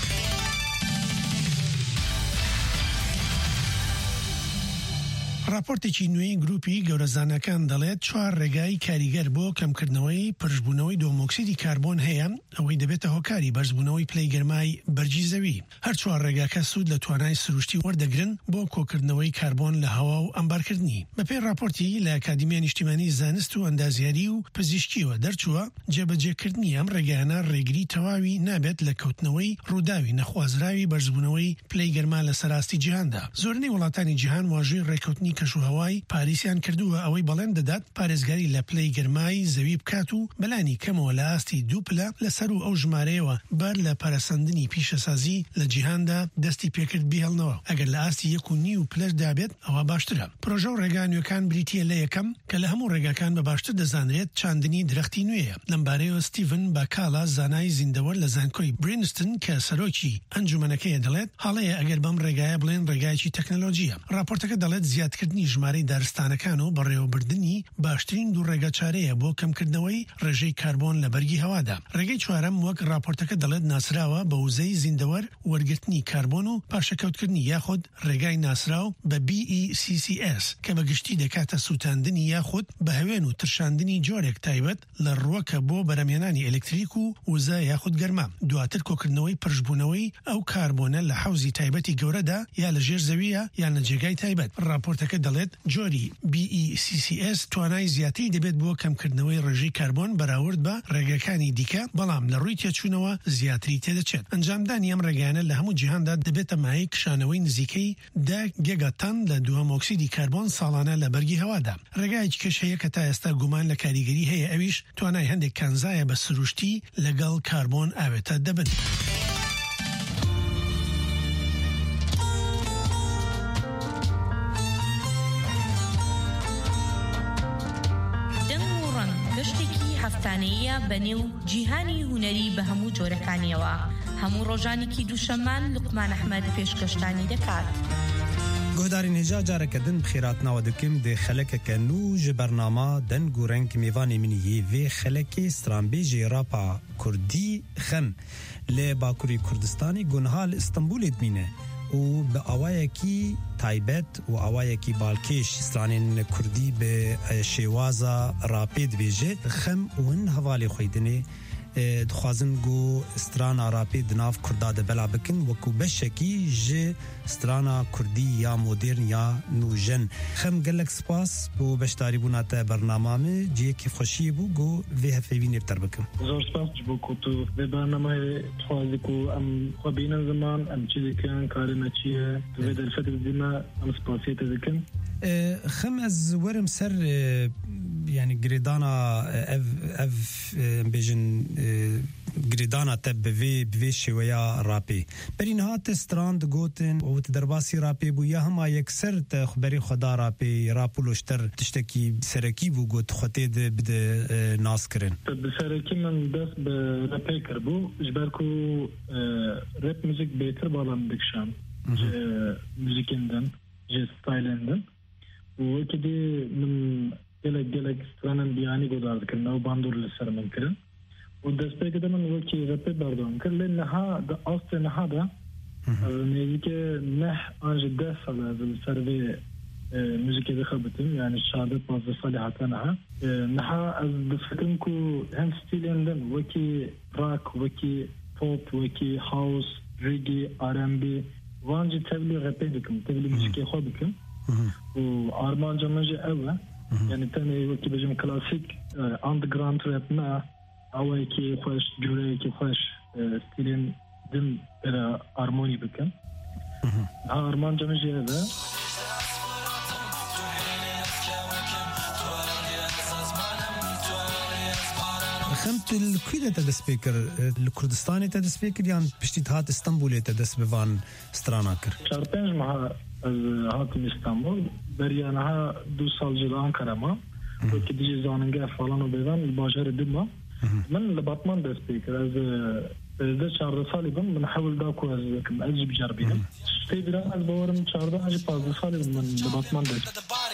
Speaker 15: راپۆرتێکی نوێی گروپی گەورەزانەکان دەڵێت چوار ڕێگای کاریگەر بۆ کەمکردنەوەی پرشبوونەوەی دۆمۆکسیدی کاربۆن هەیە ئەوەی دەبێتە هۆکاری بەرزبوونەوەی پلەی گەرمای بەرجی زەوی. هەر چوار ڕێگاکە سوود لە توانای سروشتی وەردەگرن بۆ کۆکردنەوەی کاربۆن لە هەوا و ئەمبارکردنی. بەپێی راپۆرتی لە ئەکادیمیای نیشتیمانی زانست و ئەندازیاری و پزیشکیەوە دەرچووە جێبەجێکردنی ئەم ڕێگایانە ڕێگری تەواوی نابێت لە کەوتنەوەی ڕووداوی نەخوازراوی بەرزبوونەوەی پلەی گەرما لە سەراستی جیهاندا. زۆرینەی وڵاتانی جیهان واژووی ڕێکەوتنی کەشوهەوای پاریسیان کردووە ئەوەی بەڵێن دەدات پارێزگاری لە پلەی گەرمای زەوی بکات و بەلانی کەمەوە لە ئاستی دوو پلە لەسەر و ئەو ژمارەیەوە بەر لە پەرەسەندنی پیشەسازی لە جیهاندا دەستی پێکرد بیهێڵنەوە. ئەگەر لە ئاستی یەک و نی و پلەش دابێت ئەوە باشترە. پرۆژە و ڕێگانوەکان بریتیە لە یەکەم کە لە هەموو ڕێگاکان بە باشتر دەزانرێت چاندنی درەختی نوێیە. لەم بارەیەوە ستیڤن باکالا زانای زیندەوەر لە زانکۆی برینستن کە سەرۆکی ئەنجومەنەکەیە دەڵێت هەڵەیە ئەگەر بەم ڕێگایە بڵێن ڕێگایکی تەکنەلۆژیە. راپۆرتەکە دەڵێت زیادکردنی ژمارەی دارستانەکان و بەڕێوەبردننی باشترین دوو ڕێگە چارەیە بۆ کەمکردنەوەی ڕێژەی کاربۆن لە بەرگی هەوادا. ڕێگەی چوارەم وەک راپۆرتەکە دەڵێت ناسراوە بە وزەی زیندەوەر وەرگرتنی کاربۆن و پاشەکەوتکردنی یاخود ڕێگای ناسراو بە بی ئی سی سی ئێس کە بەگشتی دەکاتە سووتاندنی یاخود بە هەوێن و ترشاندنی جۆرێک تایبەت لە ڕووەکە بۆ بەرەمێنانی ئەلکتریک و وزە یاخود گەرما. دواتر کۆکردنەوەی پرشبوونەوەی ئەو کاربۆنە لە حوزی تایبەتی گەورەدا یا لە ژێر زەویە یان لە جێگای تایبەت. راپۆرتەکە کە دەڵێت جۆری بی ای سی سی اس توانای زیاتری دەبێت بۆ کەمکردنەوەی ڕێژەی کاربۆن بەراورد بە ڕێگەکانی دیکە بەڵام لە ڕووی تێچوونەوە زیاتری تێدەچێت. ئەنجامدانی ئەم ڕێگانە لە هەموو جیهاندا دەبێتە مایەی کشانەوەی نزیکەی ده گیگاتن لە دووەم ئۆکسیدی کاربۆن ساڵانە لە بەرگی هەوادا. ڕێگایەکی کەش هەیە کە تا ئێستا گومان لە کاریگەری هەیە، ئەویش توانای هەندێک کانزایە بە سروشتی لەگەڵ کاربۆن ئاوێتە دەبن.
Speaker 16: هەفتانەیە بەنێو جیهانی هونەری بە هەموو جۆرەکانیەوە. هەموو ڕۆژانێکی دووشەمان لوقمان ئەحمەد پێشکەشتانی دەکات.
Speaker 17: گۆدارین هێژا جارێکە دن بخێراتناوە دکم دێ خەلەکەکە نو ji بەرنامە دەنگ و ڕەنگ میوانê min yê vê xelekê stranbêjê rapa Kurdî xem lê Bakurê Kurdistanê gunha li Stenbolê dimîne û bi awayekî taybet û awayekî balkêş stranên Kurdî bi şêwaza rapê dibêje xem û hin hevalê xwedinê dixwazin got strana rapê di nav Kurda de bela bikin wekû beşekî ji strana Kurdî ya modern ya nûjen. Xem gelek spas bû beşdarîbûna te bernama me ciyekî xweşiyê bû got vê hefevînê ter bikim.
Speaker 14: Zor spas ji bo ku tu vê bernamayê dixwazî ku em xwe bînin ziman em çi dikin karê me çi ye tu vê derfet bidîme em spasiyê te dikin.
Speaker 17: Xem ez werim ser yani girêdana ev ev bêjin girêdana te bi vê bi vê şêweya rapê berî niha te strand gotin û te derbasî rapê bû ya hema yekser te xberî xweda rapê rapûloşter tiştekî serekî bû got xwetê de bide nas kirin.
Speaker 14: Bi serekî min dest bi rapê kirbû ji ber ku rap müzik bêtir balan dikişan ji müzikên din ji stylên din û wekî dî min gelek gelek stranan biyanî godar dikirin ew bandor li ser min kirin û destpêkê de min wekî rapê berdewam kir lê niha di astê niha de nêzîkê neh an ji deh sal ez li ser vê müzikê dixebitim yani şadê panzdeh salê hate niha niha ez difikirim ku hem stîlên din wekî rock wekî pop wekî house reggae R and B wan jî tevlî rapê dikim tevlî müzikê xwe dikim û armanca min jî ew e yani tenê wekî bêjim klasîk underground rap ne awayekî xweş cûreyekî xweş stîlên din pera armonî bikin ha armanca min jî ev e.
Speaker 17: Xem tu li kû de te dest pê kir? Li Kurdistanê te dest pê kir yan piştî hat Stenbolê te dest bi van strana kir?
Speaker 14: Çar pênc meha ez hatim İstanbul beriya niha du sal ji li Ankara ma wekî dijî zanîngeh falan û bêvan li bajarê Duma min li Batman dest pê kir ez ez çardeh salî bim min hewil da ku ez bikim ez jî biceribînim stê bîran ez bawerim çardeh an jî panzdeh salî bim min li Batman dest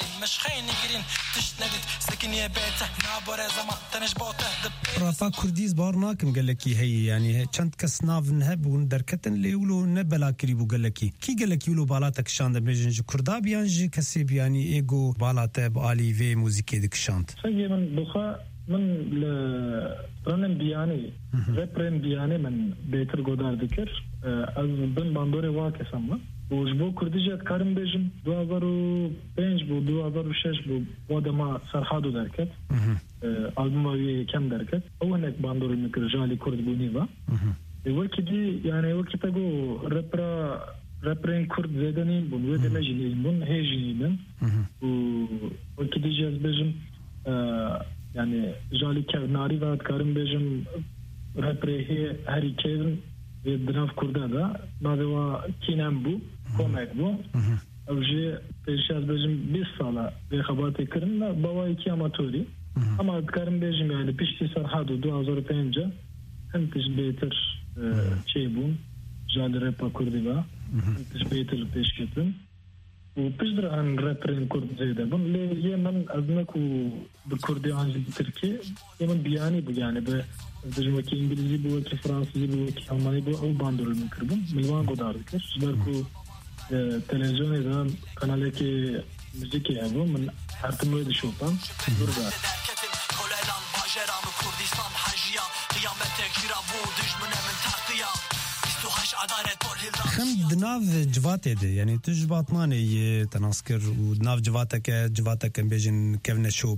Speaker 17: Rapa Kurdî bar nakim gelekî heyî yani çend kes navin hebûn derketin lê wilo ne bela kirî bû gelekî kî gelekî wilo bala te kişand bêjin ji Kurda biyan jî kesê biyanî êgo bala te bi alî vê muzîkê dikişand.
Speaker 14: Sengê min bixwe min li ranên biyanî reprên biyanî min bêtir godar dikir ez bin bandorê wa kesan me û ji bo Kurdî jî ez karim bêjim du hezar û pênc bû du hezar û şeş bû wa dema Serhado derket albûma wê yekem derket ew hinek bandorê min kir ji alî Kurd bûnî ve wekî dî yani wekî te got repra reprên Kurd zêde nîn bûn wê deme jî nîn bûn hê jî nînin û wekî dî jî ez bêjim yani ji alî kevnarî ve ez karim bêjim reprê hê herî kevin vê di nav Kurda de navê wa Kînem bû komek bû ew jî pêşî ez bêjim bîst sala vê xebatê kirin me bawayekî amatörî ama ez karim bêjim yani piştî Serhado du hezar û pênce hin tişt bêtir çê bûn ji alî repa Kurdî ve hin tişt bêtir pêşketin û piştre an reprên Kurd zêde bûn lê yê min ez ne ku bi Kurdî an jî Tirkî yê min biyanî bû yani bi ez bêjim wekî îngilîzî bû wekî fransîzî bû wekî almanî bû ew bandorê min kirbûn min wan godar dikir ji ber ku televizyonê de kanalekî müzikê hebû min hertim wê dişopan dur da Kurdistan hejiya kıyametek jira bu düşmüne min tahtiya
Speaker 17: خم دناف جواتي دي يعني تجبات ماني تناسكر ودناف جواتك جواتك بيجن كيفن شوب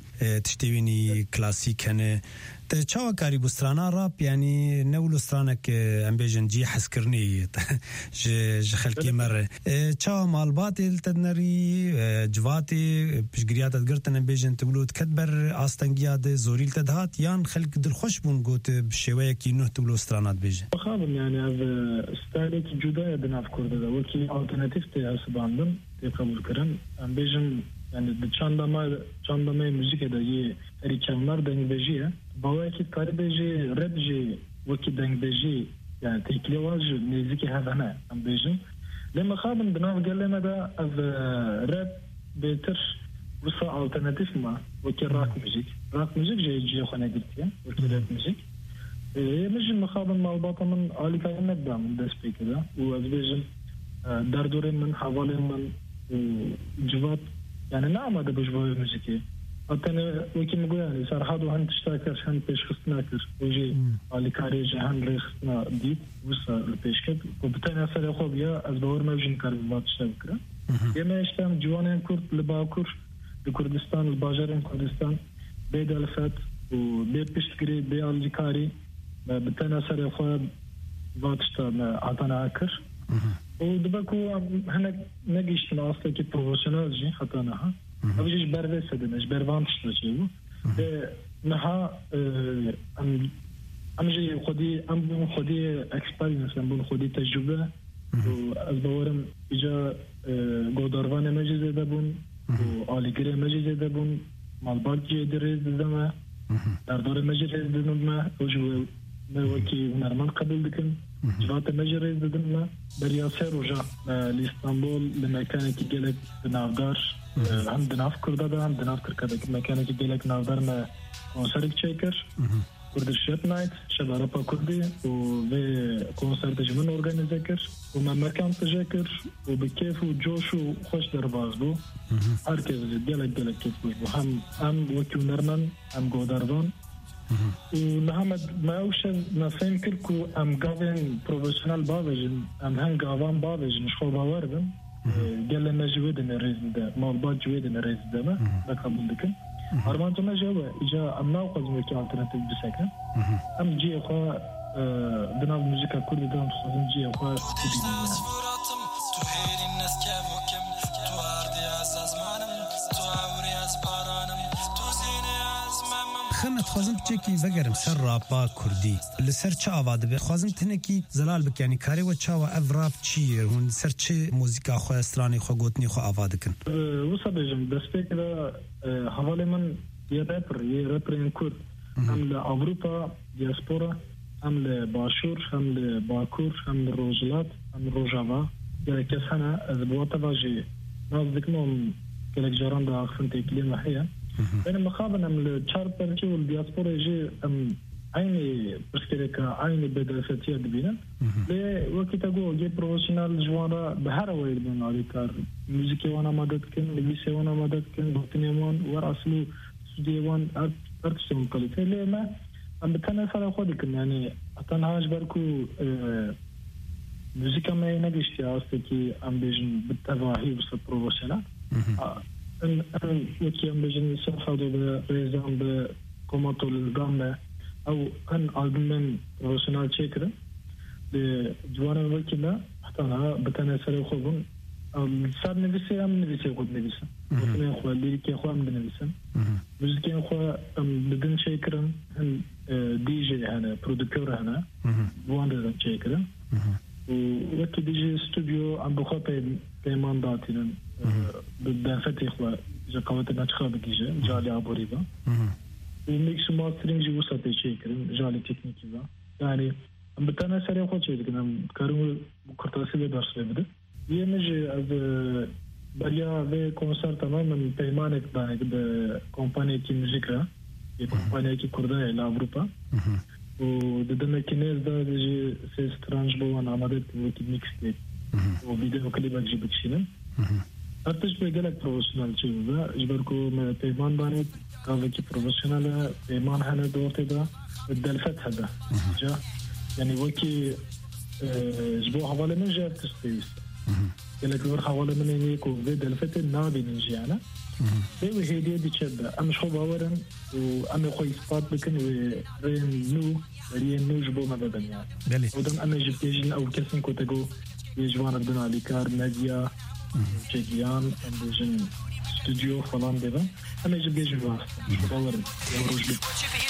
Speaker 17: تشتويني كلاسيك هنا تشاو كاري بسترانا راب يعني نولو سترانك ام بيجن جي حسكرني ج ج خلكي مره تشاو مال باطل تدنري جواتي بشغريات تقرتن ام بيجن تقولوا تكبر استنجياد زوريل تدهات يان خلق دل خوش بون قوت بشويه كي نو تقولوا سترانات بيجن
Speaker 18: خاطر يعني هذا ستايلت جدايه دنا في كوردا وكي الترناتيف تاع سباندم تقبل كرن ام بيجن yani çandama çandama müzik edayı eriçanlar dengbeji bava ki karbeji rapji vaki dengbeji yani teklivaj müzik havana am bejin lema khadim binav geleme da az rap beter vsa alternatif ma vaki rock müzik rock müzik jeyci khana gitti vaki rap müzik مجن مخابن مالباطة من عالي كائن نبدأ من دسبيك ده وأزبيجن دردورين من حوالين من جواب يعني نعم هذا بجواب موسيقي حتى أنا وكي نقول يعني صار حد وهن تشتاكر هن بيش خصناكر وجي على كاريج هن ريخنا ديب وصل البيشكت وبتاني أثر يخوب يا أزبور ما بيجن كاربات تشتاكر يا ما يشتام جوانين كرد لباكر لكردستان الباجرين كردستان بيد الفات وبيد بيشتكري بيد الجكاري بتاني أثر يخوب باتشتا عطانا أكر ودبكو هناك نجيش ناصله كي بروفيشنال جي حطيناها ما بيجيش برد سدناش برفانش تجيبو نها ام ام جي خدي ام خدي اكسبيرينس ام خدي تجربه وازبورم اجا غودارفان مجيزه دبون واليغري مجيزه دبون مالباجي دريز دما دردور مجيزه دما وجو وكي نورمال قبل دكن جوات مجري زدنا برياسة رجع لإسطنبول لمكان كي جالك نافدار عندنا في كردة عندنا في كردة مكان كي جالك نافدار ما كونسرت شيكر كردش شات نايت شبارة كردي وفي كونسرت جمن أورجانيزكر وما مكان تجاكر وبكيف وجوش وخش درباز بو هركز جالك جالك كيف بو هم هم وكيو نرمن هم جودارفان ونحمد ما أوشن نفهم كلكو أم قاضين بروفيشنال بافجن أم هن قاضان بافجن شخو باوردن قال لنا جويدن الرئيس ده ما بعد جويدن الرئيس ده ما لقبل دكن أرمان جمع جوا إجا أم ناقص ميكي alternative بسكن أم جي أخا دنا الموسيقى كردي دنا خصوصا جي أخا
Speaker 17: خمت خوازم بچکی وگرم سر راپا کردی لسر چه آواده به خوازم تنکی زلال بک یعنی کاری و چاوا اف چیه هون سر چه موزیکا خو استرانی خو گوتنی خو آواده کن
Speaker 18: وصا بجم دسته كده حوالی من یه رپر یه رپر این کرد هم لأوروپا دیاسپورا هم لباشور هم لباکور هم لروجلات هم لروجاوا يعني كيف أنا بوقت باجي ناس ذكرهم كلك جاران ده خنتي كلمة حية أنا مخابن أم الشاربر جي والدياسبورا يجي أم عيني بسكريكا عيني بدرستية دبينا لي وقت تقول جي بروفيشنال جوانا بهرا ويل من عليكار موسيقى وانا مدد كن لبيسي وانا مدد كن بطني وان ورأسلو سودي وان أرتسون كاليتي لي ما أم بتانا فلا خودكم يعني أتنهاج بركو موسيقى ما ينقشتي أستكي أم بيجن بالتفاهي بس بروفيشنال أن أن وكي أم بيجن سنخدو بريزان بكوماتو للغامة أو أن ألبوم بروفيشنال تشيكرا لجوانا وكيلا حتى أنا بتانا سري خوبون صار نفسي أم نفسي خود نفسي وكنا أخوة ليريكي أخوة أم نفسي موسيقى أخوة أم بدن شيكرا هن دي جي هنا برودكتور هنا بواندر شيكرا ووكي دي جي ستوديو عم بخوا بيمان داتينا بدن فتي أخوة إذا قوتنا تخابق إيجا جالي عبوريبا وميكس ماسترينج جي وسطي شيكرا جالي تكنيكي با يعني أم بتانا سري أخوة شيكرا أم كارو بكرتاسي بدرس لبدا يمجي از بريا في كونسرت تماما بيمانك دانك بكومباني كي موسيقى كومباني كي كرداء إلى أوروبا وددنا كنيز دا جي سي سترانج بوان عمدت وكي ميكس تيب وفيديو كليبك جي بتشينا أرتش بيقلك بروفيشنال شيء دا جبركو بيمان دانك كافيكي بروفيشنال بيمان هنا دورتي دا الدلفت هذا جا يعني وكي جبو حواله من جاب تستويس قال لك ور حواله من يكو بدا الفت النابي من جانا ده وهدي دي تشبه أم شو باورن وأم خوي إثبات بكن ورين نو رين نو جبو ما بدن يعني ودم أم جبتيجن أو كسن كتجو يجوان بدنا ليكار ناديا جيجيان أم بيجن استوديو فلان ده أم جبتيجن واس شو باورن يوروج بي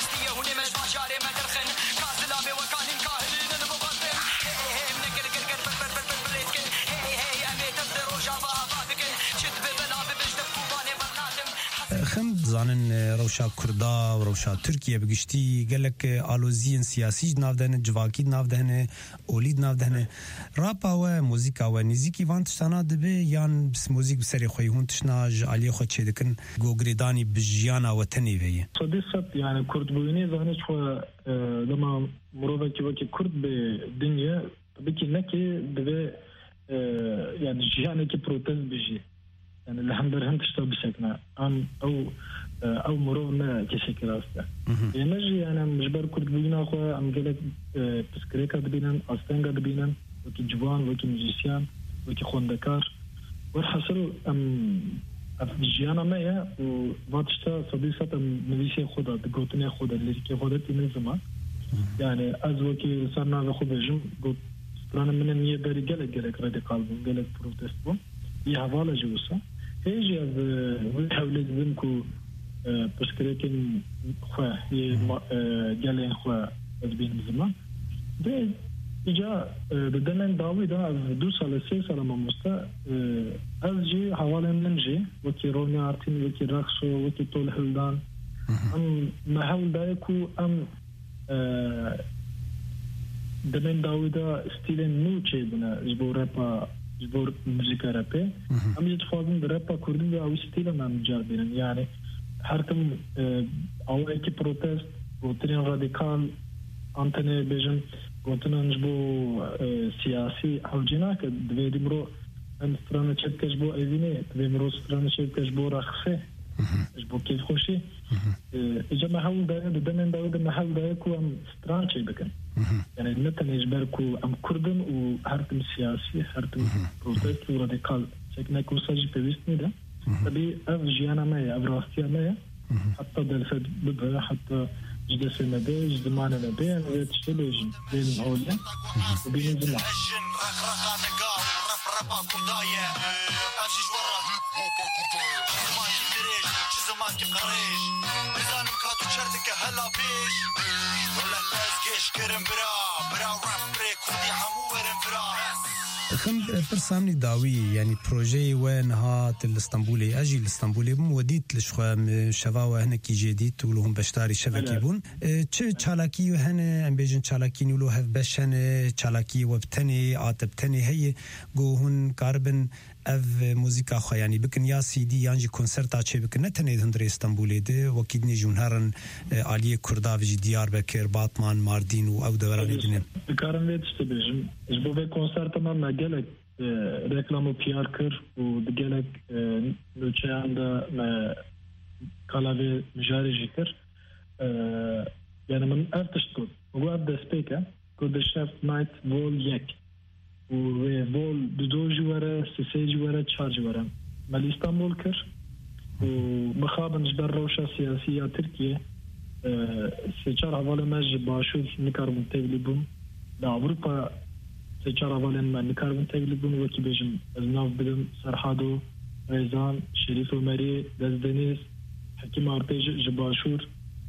Speaker 17: خم زانن روشا کردا و روشا ترکیه بگشتی گلک آلوزین سیاسی نافدهن جواکی نافدهن اولید نافدهن راپا و موزیکا و نزیکی وان تشتانا دبه یان بس موزیک بسری خوی هون تشنا جعالی خود چه دکن گوگریدانی بجیانا و تنی ویه
Speaker 18: صدیقت يعني كرد بويني زانش خو لما مروبة كي وكي كرد بالدنيا بكي نكي دبه يعني جيانا كي بروتست بيجي يعني الحمد لله تشتغل بشكل عام او او مرور ما كشكل راسته ينجي انا مجبر كنت بينا اخو ام قالك بسكريكا دبينا استنجا دبينا وكي جوان وكي ميوزيسيان وكي خوندكار والحصل ام افجيانا ما واتشتا صديقه ام ميوزيسيان خدا دغوتني خدا اللي كي خدا من زمان يعني از وكي صرنا خو بجم قلت انا من النيه بري قالك قالك راديكال قالك بروتست بوم يهوالا جوسا هيجي از وحاول لازمكو بسكريكن خوا هي جالين خوا بين زمان ده جا بدنا داوي ده از دو سال سه سال ما مستا از جي حوالا منجي وكي روني ارتين وكي رقصو وكي طول هلدان ام محاول دايكو ام بدنا داوي ده ستيلن نو چه بنا جبو رابا جبور موسيقى رابي هم يتفاضل برابا كردي أو ستيلا من جاربين يعني حركم أو أي بروتست وترين راديكال أنتني بيجن وتنا نجبو سياسي أو جناك دويدي مرو أم سترانا شد كجبو أيديني دوي مرو سترانا شد كجبو رخصة جبو كيف خوشي إجا محاول دايا بدنا داود محاول دايا كو أم ستران شي بكن يعني نتن يجبركو أم كردن وحركم سياسي حركم بروتست وراديكال شكنا كورساجي بيوستني ده تبي أف جيانا مايا أف راستيا مايا حتى دلفت ببها حتى جدس المدى جدمان المدى أنا تشتبه جن بين الأولى وبين الزمان
Speaker 19: هلا بيش ولا تازجيش كرم برا برا راب بريك ودي حمو ورم برا
Speaker 17: خم برسامني داوي يعني بروجي وين هات الاسطنبولي اجي الاسطنبولي وديت لشخوا شفاوه هنا كي جديد ولهم بشتاري شبكي بون تش تشالاكي هنا ام بيجن تشالاكي نولو هف بشن تشالاكي وبتني عاتبتني هي جو هون كاربن اف موزيكا خو يعني بكن يا سي دي يانجي كونسرتا تشي بكن نتني هندري اسطنبول دي وكيدني جونهرن علي كردا في ديار بكر باطمان ماردين او دوران دين
Speaker 18: كارن ويت تبجم جبو في كونسرت ما ماجلك ريكلامو بيار كر ودجلك نوتشي عند ما كلاوي مجاري جكر يعني من ارتشتو وقعد سبيكر كود شاف نايت فول يك وبول دو جوارة سيسي جوارة تشار جوارة مال اسطنبول كر ومخابن جبر روشة سياسية تركيا سيشار حوالا ماج باشوف نكاربن تغلبون دا أوروبا سيشار حوالا ما نكاربن تغلبون وكي بيجم ازناف بدم سرحادو ريزان شريف ومري دزدنيس حكيم ارتيج جباشور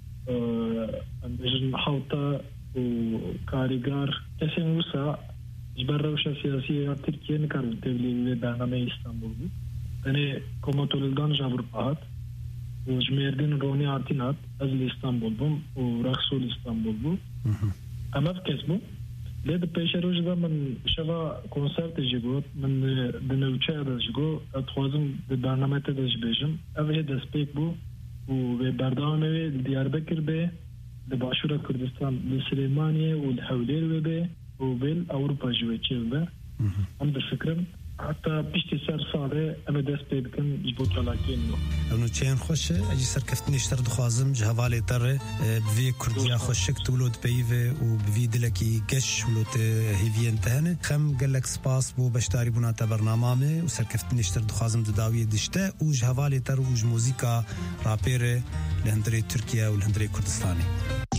Speaker 18: بيجم حوطة وكاريغار كسين وسا جبر روشة سياسية تركيا نكاربن تغلبون برنامج اسطنبول أنا كوموتولدان جابروبات وجميردين روني عارتينات أزل إسطنبول بوم ورخصو الإسطنبول بوم أما في كسبو ليد بيشروج دا من شفا كونسرت جيبوت من دنوچا دا جيگو أتخوازم دا برنامه دا جبيجم أوه دا سبيك بو وبردامه دياربكر بي دا باشورة كردستان لسليمانية والحولير بي وبيل أوروبا جويتشيل بي أم دا فكرم حتى بيشتي سر صالة أما دست بيبكن جبوت لكن
Speaker 17: أنو تشين خوش أجي سر كفتني اشتر دخوازم جهوالي تر بفي كرديا خوشك تولود بيفي وبفي دلكي قش ولوت هيفين تهنه خم قالك سباس بو بشتاري بناتا برنامامي وسر كفتني اشتر دخوازم دداوية دشتا وجهوالي تر وج موزيكا رابيري لهندري تركيا ولهندري كردستاني